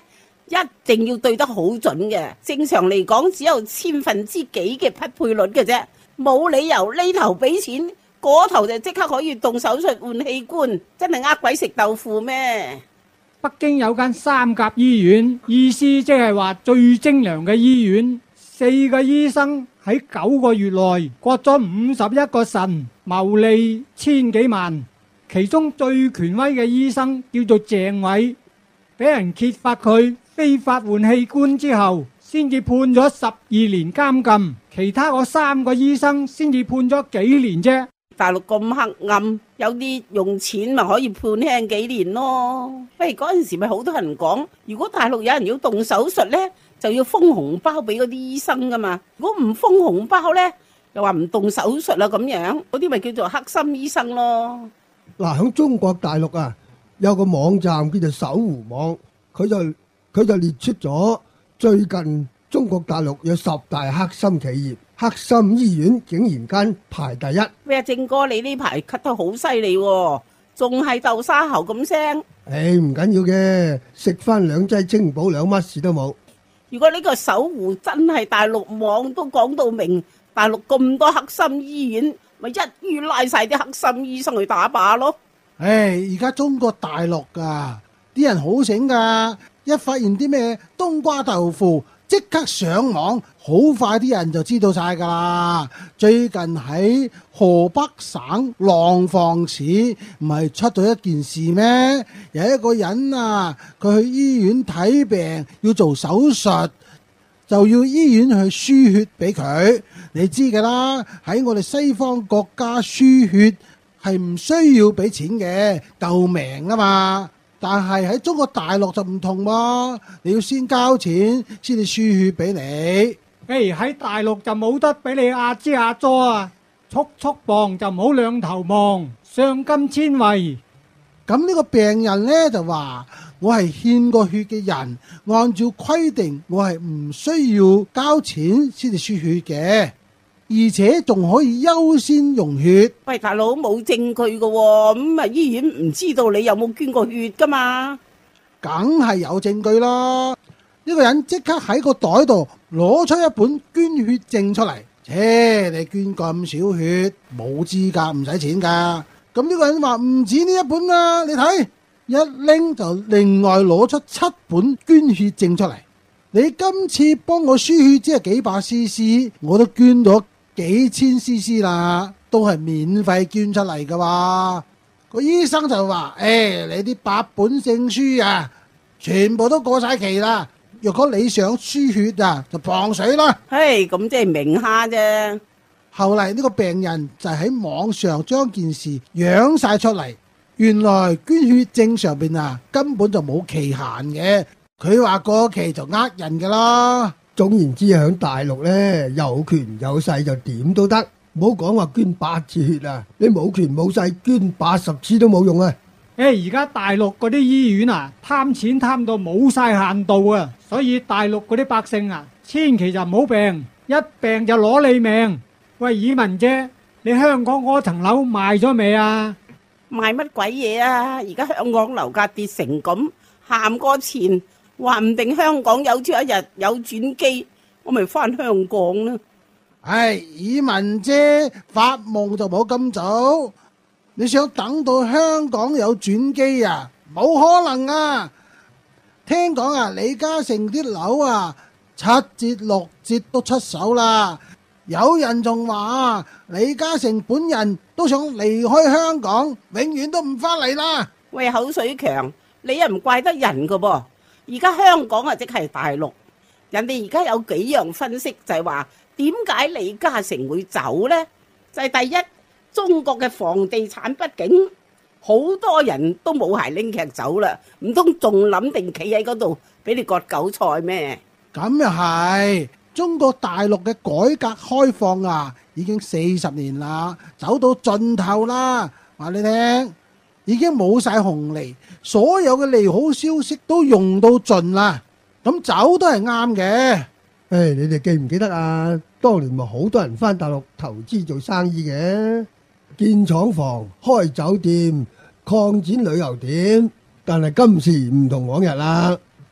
一定要對得好準嘅。正常嚟講，只有千分之幾嘅匹配率嘅啫，冇理由呢頭俾錢，嗰頭就即刻可以動手術換器官，真係呃鬼食豆腐咩？ 北京有間三甲醫院，意思即係話最精良嘅醫院，四個醫生喺九個月內割咗五十一個腎，牟利千幾萬。其中最權威嘅醫生叫做鄭偉，俾人揭發佢非法換器官之後，先至判咗十二年監禁。其他嗰三個醫生先至判咗幾年啫。 大陸咁黑暗，有啲用錢咪可以判輕幾年咯。不如嗰陣時咪好多人講，如果大陸有人要動手術呢，就要封紅包俾嗰啲醫生噶嘛。如果唔封紅包呢，又話唔動手術啦咁樣，嗰啲咪叫做黑心醫生咯。 嗱，喺中國大陸啊，有個網站叫做搜狐網，佢就佢就列出咗最近中國大陸有十大黑心企業。黑心醫院竟然間排第一。 咩啊，正哥你呢排咳得好犀利喎，仲係豆沙喉咁聲。 誒，唔緊要嘅，食翻兩劑清補兩乜事都冇。 如果呢個搜狐真係大陸網都講到明，大陸咁多黑心醫院，咪一於拉晒啲黑心醫生去打靶咯。 誒，而家中國大陸啊，啲人好醒噶，一發現啲咩冬瓜豆腐，即刻上網，好快啲人就知道晒噶啦。最近喺河北省廊坊市唔係出咗一件事咩？有一個人啊，佢去醫院睇病要做手術，就要醫院去輸血俾佢。你知噶啦，喺我哋西方國家輸血係唔需要俾錢嘅，救命啊嘛。但係喺中國大陸就唔同喎，你要先交錢先至輸血俾你。 誒，喺大陸就冇得俾你阿支阿佐啊，速速磅就唔好兩頭望，上金千惠。 咁呢個病人呢就話：我係獻過血嘅人，按照規定我係唔需要交錢先至輸血嘅，而且仲可以優先用血。 喂，大佬冇證據㗎喎，咁啊醫院唔知道你有冇捐過血噶嘛？ 梗係有證據啦！呢個人即刻喺個袋度攞出一本捐血證出嚟，切，你捐咁少血冇資格唔使錢噶。咁呢個人話唔止呢一本啊，你睇一拎就另外攞出七本捐血證出嚟。你今次幫我輸血只係幾百 C C， 我都捐咗幾千 C C 啦，都係免費捐出嚟噶喎。個醫生就話：誒，你啲八本證書啊，全部都過晒期啦。若果你想輸血啊，就磅水啦。 嘿，咁即係明蝦啫。 後嚟呢個病人就喺網上將件事揚晒出嚟，原來捐血證上邊啊根本就冇期限嘅，佢話過期就呃人噶啦。 總言之，喺大陸呢，有權有勢就點都得，唔好講話捐八次血啊！你冇權冇勢捐八十次都冇用啊！ 誒，而家大陸嗰啲醫院啊，貪錢貪到冇晒限度啊，所以大陸嗰啲百姓啊，千祈就唔好病，一病就攞你命。喂，以文姐，你香港嗰層樓賣咗未啊？ 賣乜鬼嘢啊？而家香港樓價跌成咁，喊過錢，話唔定香港有朝一日有轉機，我咪翻香港啦。 唉，以文姐發夢就冇咁早。你想等到香港有轉機啊？冇可能啊！聽講啊，李嘉誠啲樓啊，七折六折都出手啦。有人仲話李嘉誠本人都想離開香港，永遠都唔翻嚟啦。 喂，口水強，你又唔怪得人噶噃。而家香港啊，即係大陸，人哋而家有幾樣分析就係話，點解李嘉誠會走呢？就係第一。中國嘅房地產畢竟好多人都冇鞋拎劇走啦，唔通仲諗定企喺嗰度俾你割韭菜咩？ 咁又係，中國大陸嘅改革開放啊，已經四十年啦，走到盡頭啦。話你聽，已經冇晒紅利，所有嘅利好消息都用到盡啦，咁走都係啱嘅。 誒，你哋記唔記得啊？當年咪好多人翻大陸投資做生意嘅。建廠房、開酒店、擴展旅遊點，但係今時唔同往日啦。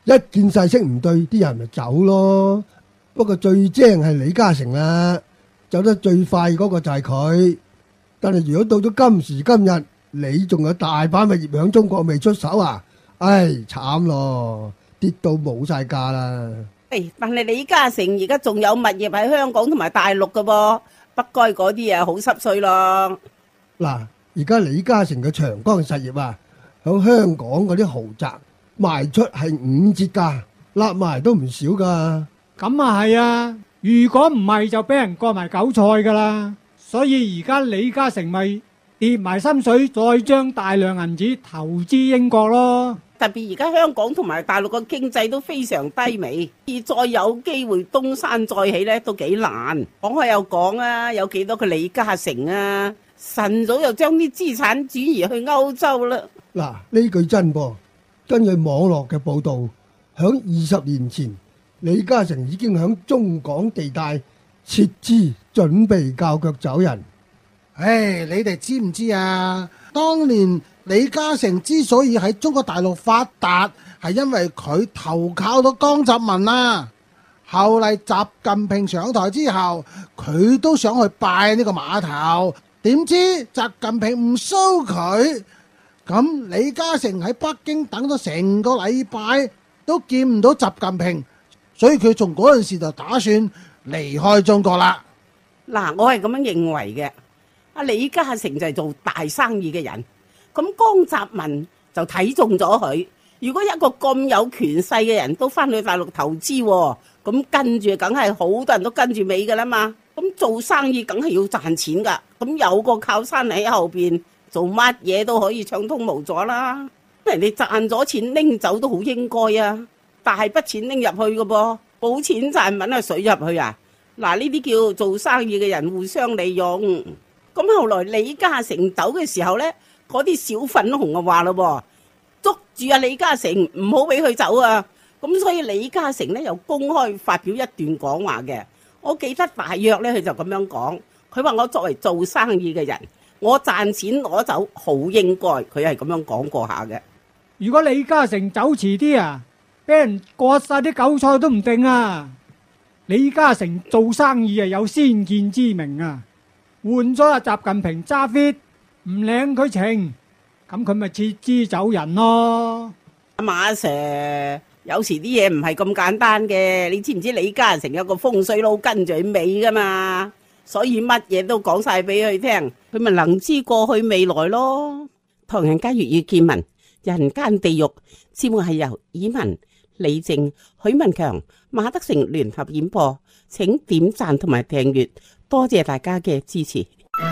一見勢色唔對，啲人咪走咯。不過最精係李嘉誠啦，走得最快嗰個就係佢。但係如果到咗今時今日，你仲有大把物業響中國未出手啊？唉，慘咯，跌到冇晒價啦。 誒，但係李嘉誠而家仲有物業喺香港同埋大陸噶噃，不該嗰啲啊好濕碎咯。 嗱，而家李嘉誠嘅長江實業啊，響香港嗰啲豪宅賣出係五折價，揦埋都唔少噶。 咁啊係啊，如果唔係就俾人割埋韭菜噶啦。所以而家李嘉誠咪跌埋心水，再將大量銀紙投資英國咯。 特別而家香港同埋大陸嘅經濟都非常低微，而再有機會東山再起呢，都幾難。講開又講啊，有幾多個李嘉誠啊？晨早又將啲資產轉移去歐洲啦。 嗱，呢句真噃。根據網絡嘅報道，響二十年前，李嘉誠已經響中港地帶撤資，準備較腳走人。 唉，你哋知唔知啊？當年李嘉誠之所以喺中國大陸發達，係因為佢投靠到江澤民啊。後嚟習近平上台之後，佢都想去拜呢個碼頭，點知習近平唔收佢。咁李嘉誠喺北京等咗成個禮拜都見唔到習近平，所以佢從嗰陣時就打算離開中國啦。 嗱，我係咁樣認為嘅。阿李嘉誠就係做大生意嘅人，咁江澤民就睇中咗佢。如果一個咁有權勢嘅人都翻去大陸投資，咁跟住梗係好多人都跟住尾噶啦嘛。咁做生意梗係要賺錢噶，咁有個靠山喺後邊，做乜嘢都可以暢通無阻啦。人哋賺咗錢拎走都好應該啊，大筆錢拎入去嘅噃，冇錢賺搵下水入去啊。嗱，呢啲叫做生意嘅人互相利用。咁後來李嘉誠走嘅時候呢，嗰啲小粉紅就話咯，捉住阿李嘉誠唔好俾佢走啊。咁所以李嘉誠呢又公開發表一段講話嘅。我記得大約呢，佢就咁樣講，佢話我作為做生意嘅人，我賺錢攞走好應該，佢係咁樣講過下嘅。 如果李嘉誠走遲啲啊，俾人割晒啲韭菜都唔定啊！李嘉誠做生意啊有先見之明啊，換咗阿習近平揸 fit，唔領佢情，咁佢咪撤資走人咯。 阿馬 Sir， 有時啲嘢唔係咁簡單嘅，你知唔知李嘉誠有個風水佬跟住佢尾噶嘛？所以乜嘢都講晒俾佢聽，佢咪能知過去未來咯。唐人街粵語見聞，人間地獄節目係由以文、李靜、許文強、馬德成聯合演播，請點讚同埋訂閱，多謝大家嘅支持。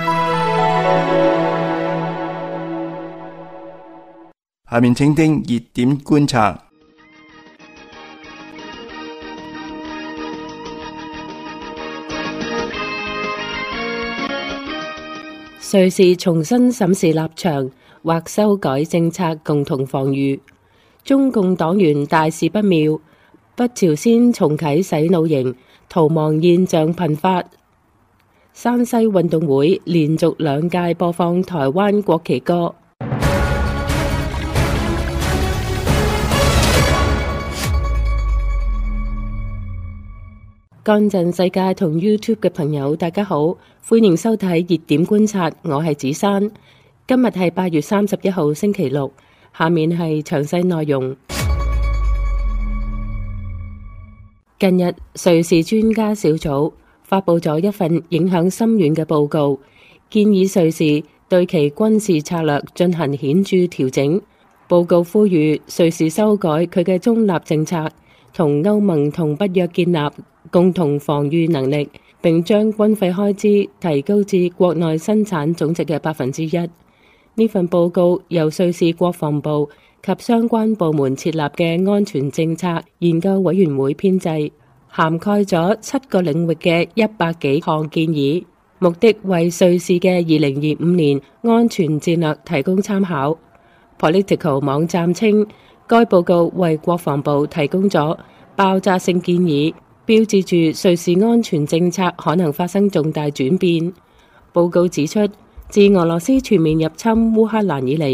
下面請聽熱點觀察。 瑞士重新審視立場或修改政策，共同防禦。中共黨員大事不妙，北朝鮮重啟洗腦營，逃亡現象頻發。山西運動會連續兩屆播放台灣國旗歌。幹陣世界同 YouTube 嘅朋友，大家好，歡迎收睇熱點觀察，我係子珊。今日係八月三十一號星期六，下面係詳細內容。近日，瑞士專家小組發佈咗一份影響深遠嘅報告，建議瑞士對其軍事策略進行顯著調整。報告呼籲瑞士修改佢嘅中立政策，同歐盟同北約建立共同防禦能力，並將軍費開支提高至國內生產總值嘅百分之一。呢份報告由瑞士國防部及相關部門設立嘅安全政策研究委員會編製，涵蓋咗七個領域嘅一百幾項建議，目的為瑞士嘅二零二五年安全戰略提供參考。Political 網站稱，該報告為國防部提供咗爆炸性建議，標誌住瑞士安全政策可能發生重大轉變。報告指出，自俄羅斯全面入侵烏克蘭以嚟，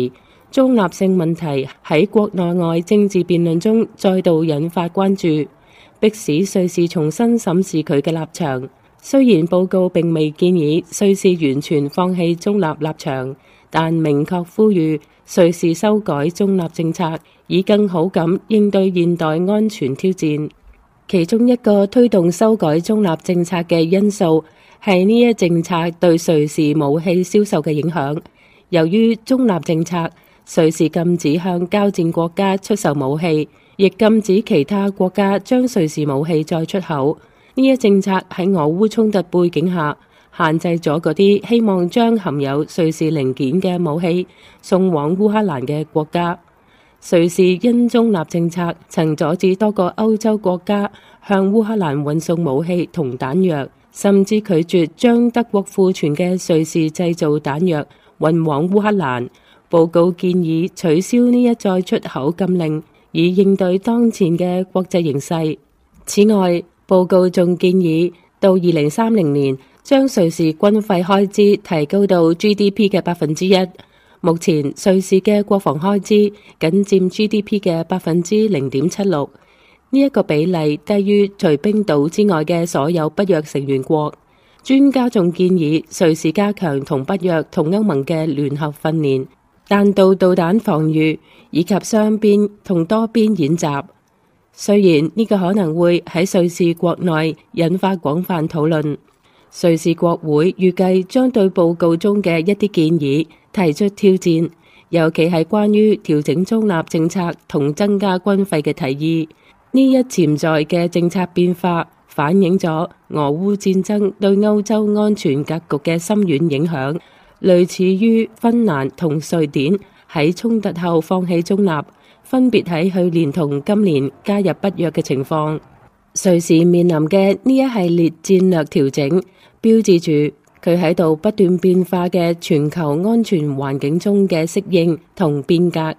中立性問題喺國內外政治辯論中再度引發關注，迫使瑞士重新審視佢嘅立場。雖然報告並未建議瑞士完全放棄中立立場，但明確呼籲瑞士修改中立政策，以更好咁應對現代安全挑戰。其中一個推動修改中立政策嘅因素係呢一政策對瑞士武器銷售嘅影響。由於中立政策，瑞士禁止向交戰國家出售武器，亦禁止其他國家將瑞士武器再出口。呢一政策喺俄烏衝突背景下，限制咗嗰啲希望將含有瑞士零件嘅武器送往烏克蘭嘅國家。瑞士因中立政策曾阻止多個歐洲國家向烏克蘭運送武器同彈藥，甚至拒絕將德國庫存嘅瑞士製造彈藥運往烏克蘭。報告建議取消呢一再出口禁令，以應對當前嘅國際形勢。此外，報告仲建議到二零三零年將瑞士軍費開支提高到 G D P 嘅百分之一。目前瑞士嘅國防開支僅佔 G D P 嘅百分之零點七六，呢一個比例低於除冰島之外嘅所有北約成員國。專家仲建議瑞士加強同北約同歐盟嘅聯合訓練、彈道導彈防禦以及雙邊同多邊演習。雖然呢個可能會喺瑞士國內引發廣泛討論，瑞士國會預計將對報告中嘅一啲建議提出挑戰，尤其係關於調整中立政策同增加軍費嘅提議。呢一潛在嘅政策變化反映咗俄烏戰爭對歐洲安全格局嘅深遠影響，類似於芬蘭同瑞典喺衝突後放棄中立，分別喺去年同今年加入北約嘅情況。瑞士面臨嘅呢一系列戰略調整，標誌住佢喺度不斷變化嘅全球安全環境中嘅適應同變革。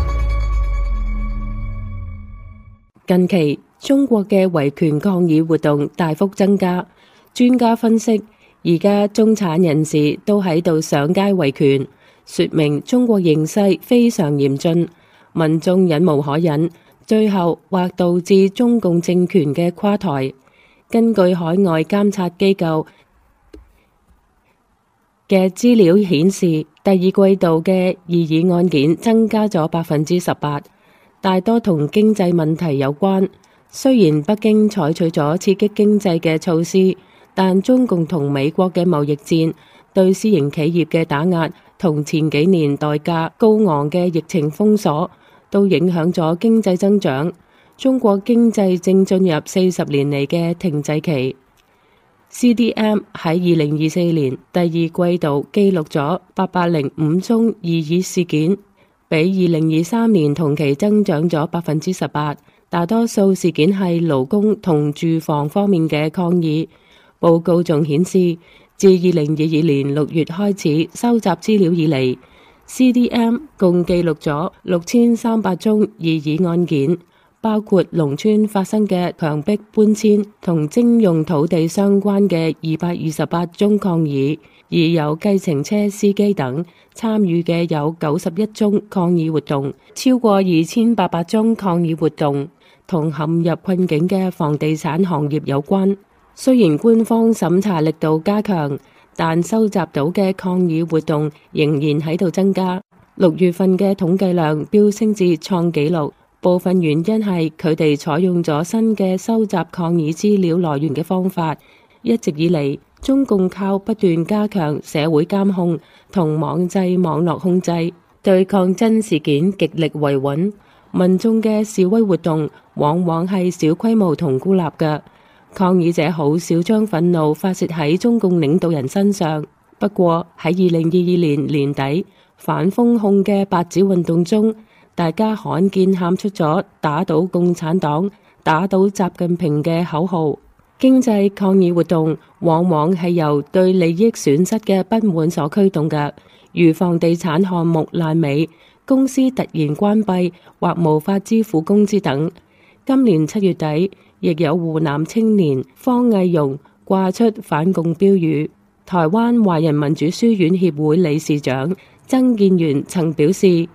近期中國嘅維權抗議活動大幅增加，專家分析，而家中產人士都喺度上街維權，說明中國形勢非常嚴峻，民眾忍無可忍，最後或導致中共政權嘅垮台。根據海外監察機構嘅資料顯示，第二季度嘅異議案件增加咗百分之十八，大多同經濟問題有關。雖然北京採取咗刺激經濟嘅措施，但中共同美國嘅貿易戰、對私營企業嘅打壓同前幾年代價高昂嘅疫情封鎖，都影響咗經濟增長。中國經濟正進入四十年嚟嘅停滯期。C D M 喺二零二四年第二季度記錄咗八百零五宗異議事件，比二零二三年同期增長咗百分之十八。大多數事件係勞工同住房方面嘅抗議。報告仲顯示，自二零二二年六月開始收集資料以嚟， C D M 共記錄咗六千三百宗異議案件，包括農村發生嘅強迫搬遷同徵用土地相關嘅二百二十八宗抗議，而有計程車司機等參與嘅有九十一宗抗議活動，超過二千八百宗抗議活動同陷入困境嘅房地產行業有關。雖然官方審查力度加強，但收集到嘅抗議活動仍然喺度增加。六月份嘅統計量飆升至創紀錄，部分原因係佢哋採用咗新嘅收集抗議資料來源嘅方法。一直以嚟，中共靠不斷加強社會監控同網際網絡控制，對抗爭事件極力維穩。民眾嘅示威活動往往係小規模同孤立嘅，抗議者好少將憤怒發洩喺中共領導人身上。不過喺二零二二年年底反封控嘅白紙運動中，大家罕見喊出咗打倒共產黨、打倒習近平嘅口號。經濟抗議活動往往係由對利益損失嘅不滿所驅動嘅，如房地產項目爛尾、公司突然關閉或無法支付工資等。今年七月底，亦有湖南青年方毅容掛出反共標語。台灣華人民主書院協會理事長曾建元曾表示，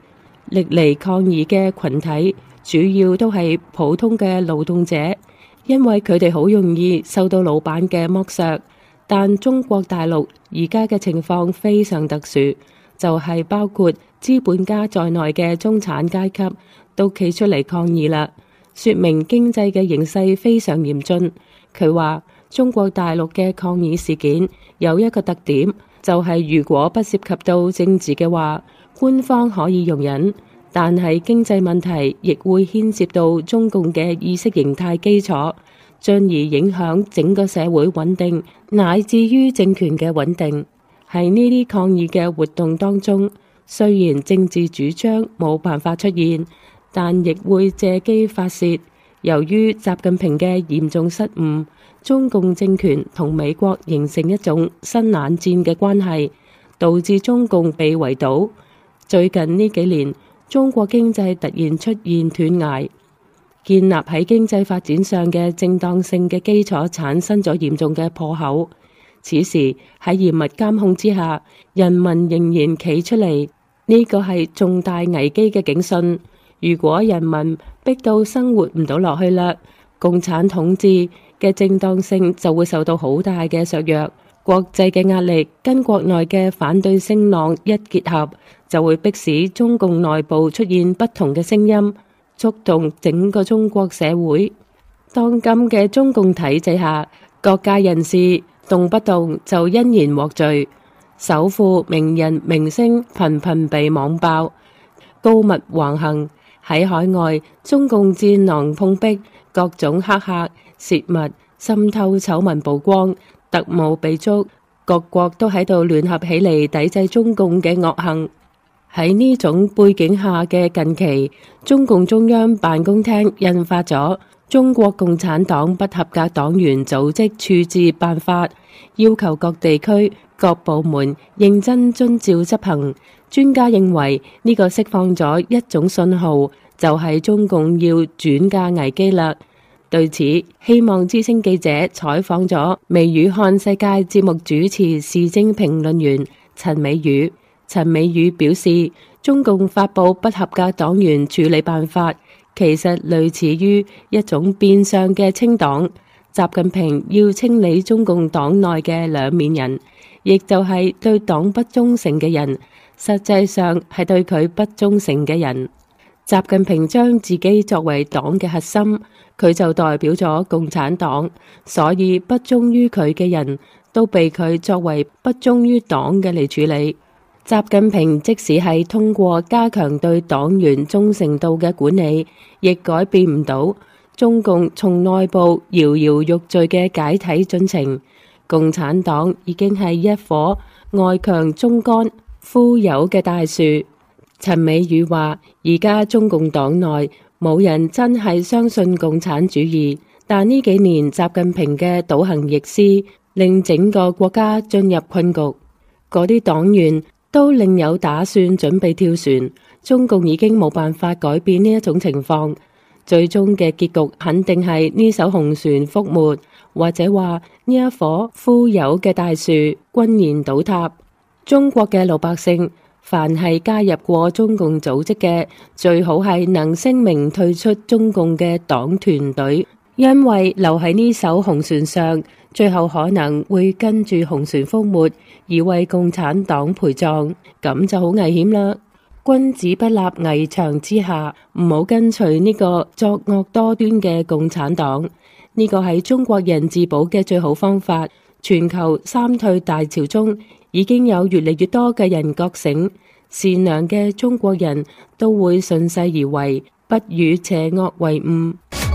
歷嚟抗議嘅群體主要都係普通嘅勞動者，因為佢哋好容易受到老闆嘅剝削。但中國大陸而家嘅情況非常特殊，就係包括資本家在內嘅中產階級都企出嚟抗議啦，說明經濟嘅形勢非常嚴峻。佢話中國大陸嘅抗議事件有一個特點，就係如果不涉及到政治嘅話，官方可以容忍，但係經濟問題亦會牽涉到中共嘅意識形態基礎，進而影響整個社會穩定，乃至於政權嘅穩定。喺呢啲抗議嘅活動當中，雖然政治主張冇辦法出現，但亦會借機發洩。由於習近平嘅嚴重失誤，中共政權同美國形成一種新冷戰嘅關係，導致中共被圍堵。最近呢幾年，中國經濟突然出現斷崖，建立喺經濟發展上嘅正當性嘅基礎產生咗嚴重嘅破口。此時喺嚴密監控之下，人民仍然企出嚟，呢個係重大危機嘅警訊。如果人民逼到生活唔到落去啦，共產統治嘅正當性就會受到好大嘅削弱。國際嘅壓力跟國內嘅反對聲浪一結合，就會迫使中共內部出現不同嘅聲音，觸動整個中國社會。當今嘅中共體制下，各界人士動不動就因言獲罪，首富、名人、明星頻頻被網爆，高密橫行。喺海外，中共戰狼碰壁，各種黑客、泄密、滲透醜聞曝光，特務被捉，各國都喺度聯合起嚟抵制中共嘅惡行。喺呢種背景下嘅近期，中共中央辦公廳印發咗《中國共產黨不合格黨員組織處置辦法》，要求各地區各部門認真遵照執行。專家認為呢個釋放咗一種信號，就係中共要轉嫁危機啦。對此，希望之聲記者採訪咗微語看世界節目主持、時政評論員陳美宇。陳美宇表示，中共發佈不合格黨員處理辦法，其實類似於一種變相嘅清黨。習近平要清理中共黨內嘅兩面人，亦就係對黨不忠誠嘅人，實際上係對佢不忠誠嘅人。習近平將自己作為黨嘅核心，佢就代表咗共產黨，所以不忠於佢嘅人都被佢作為不忠於黨嘅嚟處理。習近平即使係通過加強對黨員忠誠度嘅管理，亦改變唔到中共從內部搖搖欲墜嘅解體進程。共產黨已經係一棵外強中乾、枯朽嘅大樹。陳美宇話：而家中共黨內冇人真係相信共產主義，但呢幾年習近平嘅倒行逆施，令整個國家進入困局。嗰啲黨員都另有打算，準備跳船。中共已經冇辦法改變呢一種情況，最終嘅結局肯定係呢艘紅船覆沒，或者話呢一棵枯朽嘅大樹轟然倒塌。中國嘅老百姓，凡係加入過中共組織嘅，最好係能聲明退出中共嘅黨團隊，因為留喺呢艘紅船上，最後可能會跟住紅船覆沒，而為共產黨陪葬，咁就好危險啦。君子不立危牆之下，唔好跟隨呢個作惡多端嘅共產黨。呢個係中國人自保嘅最好方法。全球三退大潮中，已經有越嚟越多嘅人覺醒，善良嘅中國人都會順勢而為，不與邪惡為伍。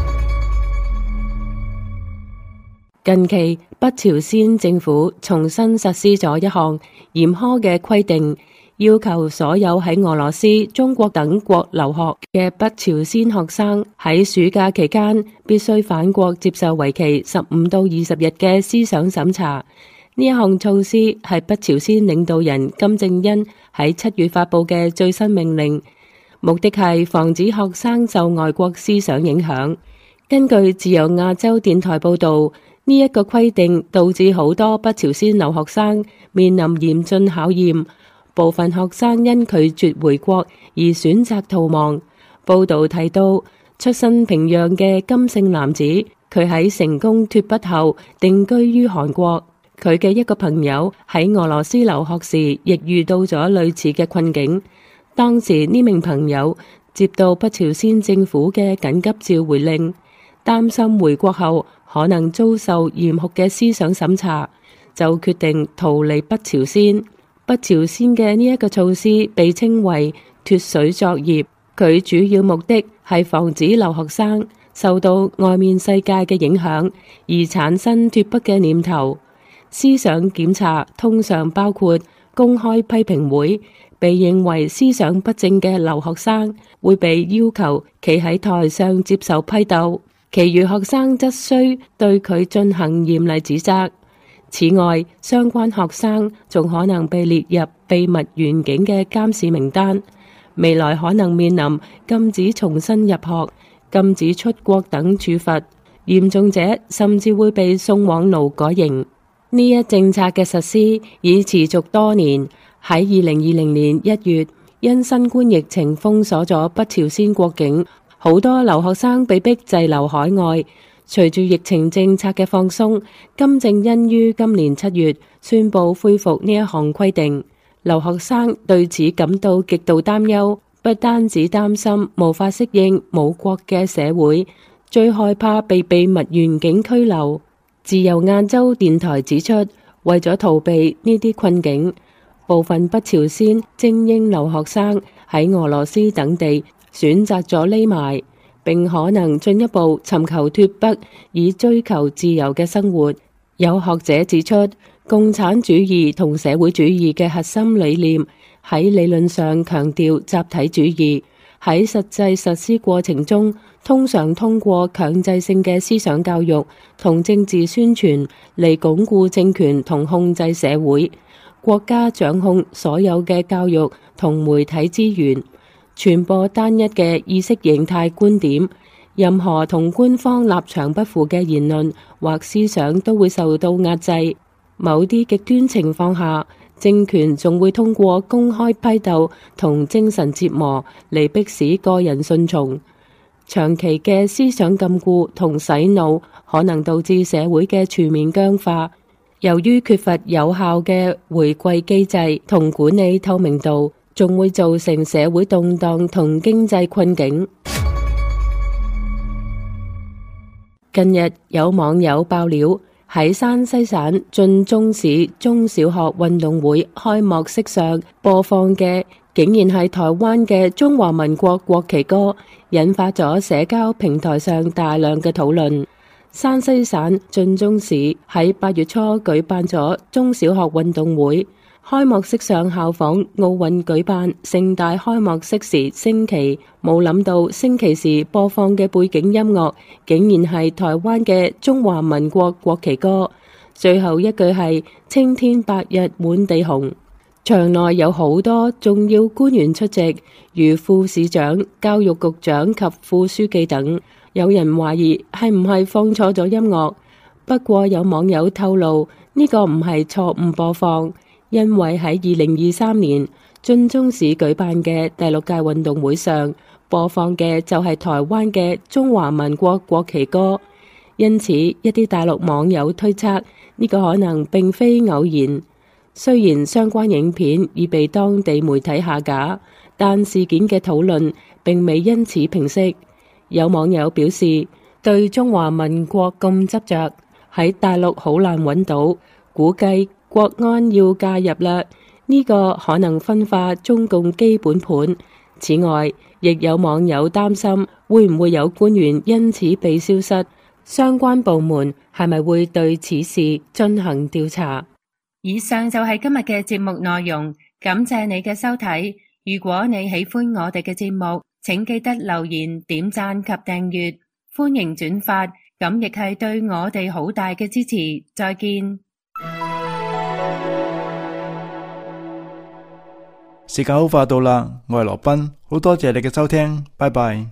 近期，北朝鮮政府重新實施咗一項嚴苛嘅規定，要求所有喺俄羅斯、中國等國留學嘅北朝鮮學生喺暑假期間必須返國接受為期十五到二十日嘅思想審查。呢一項措施係北朝鮮領導人金正恩喺七月發佈嘅最新命令，目的係防止學生受外國思想影響。根據自由亞洲電台報道，呢一個規定導致好多北朝鮮留學生面臨嚴峻考驗， 部分學生因拒絕回國而選擇逃亡。報道提到，出身平壤嘅金姓男子，佢喺成功脫北後定居於韓國。佢嘅一個朋友喺俄羅斯留學時，亦遇到咗類似嘅困境。當時呢名朋友接到北朝鮮政府嘅緊急召回令，擔心回國後可能遭受嚴酷嘅思想審查，就決定逃離北朝鮮。北朝鮮嘅呢一個措施被稱為脫水作業，佢主要目的係防止留學生受到外面世界嘅影響而產生脫北嘅念頭。思想檢查通常包括公開批評會，被認為思想不正嘅留學生會被要求企喺台上接受批鬥，其餘學生則需對佢進行嚴厲指責。此外，相關學生仲可能被列入秘密員警嘅監視名單，未來可能面臨禁止重新入學、禁止出國等處罰，嚴重者甚至會被送往勞改營。呢一政策嘅實施已持續多年。喺二零二零年一月，因新冠疫情封鎖咗北朝鮮國境，好多留學生被迫滯留海外。隨住疫情政策嘅放鬆，金正恩於今年七月宣布恢復呢一項規定。留學生對此感到極度擔憂，不單止擔心無法適應母國嘅社會，最害怕被秘密員警拘留。自由亞洲電台指出，為咗逃避呢啲困境，部分北朝鮮精英留學生喺俄羅斯等地選擇咗匿埋，並可能進一步尋求脫北，以追求自由嘅生活。有學者指出，共產主義同社會主義嘅核心理念喺理論上強調集體主義，喺實際實施過程中，通常通過強制性嘅思想教育同政治宣傳嚟鞏固政權同控制社會。國家掌控所有嘅教育同媒體資源，傳播單一嘅意識形態觀點，任何同官方立場不符嘅言論或思想都會受到壓制。某啲極端情況下，政權仲會通過公開批鬥同精神折磨嚟迫使個人順從。長期嘅思想禁錮同洗腦可能導致社會嘅全面僵化。由於缺乏有效嘅回饋機制同管理透明度，仲會造成社會動盪同經濟困境。近日有網友爆料，喺山西省晉中市中小學運動會開幕式上播放嘅竟然係台灣嘅中華民國國旗歌，引發咗社交平台上大量嘅討論。山西省晉中市喺八月初舉辦咗中小學運動會，開幕式上效仿奧運舉辦盛大開幕式時升旗，冇諗到升旗時播放嘅背景音樂竟然係台灣嘅中華民國國旗歌，最後一句係青天白日滿地紅。場內有好多重要官員出席，如副市長、教育局長及副書記等。有人懷疑係唔係放錯咗音樂，不過有網友透露呢個唔係錯誤播放，因為喺二零二三年晉中市舉辦嘅第六屆運動會上播放嘅就係台灣嘅中華民國國旗歌，因此一啲大陸網友推測呢個可能並非偶然。雖然相關影片已被當地媒體下架，但事件嘅討論並未因此平息。有網友表示，對中華民國咁執着，喺大陸好難揾到，估計國安要介入啦。呢個可能分化中共基本盤。此外，亦有網友擔心會唔會有官員因此被消失，相關部門係咪會對此事進行調查？以上就係今日嘅節目內容，感謝你嘅收睇。如果你喜歡我哋嘅節目，請記得留言、點讚及訂閱，歡迎轉發，咁亦係對我哋好大嘅支持。再見。 時間好快到啦，我係羅賓，好多謝你嘅收聽，拜拜。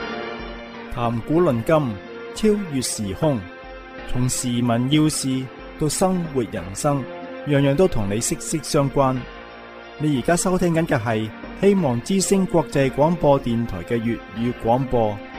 談古論今，超越時空，從時聞要事到生活人生，樣樣都同你息息相關。你而家收聽緊嘅係希望之聲國際廣播電台嘅粵語廣播。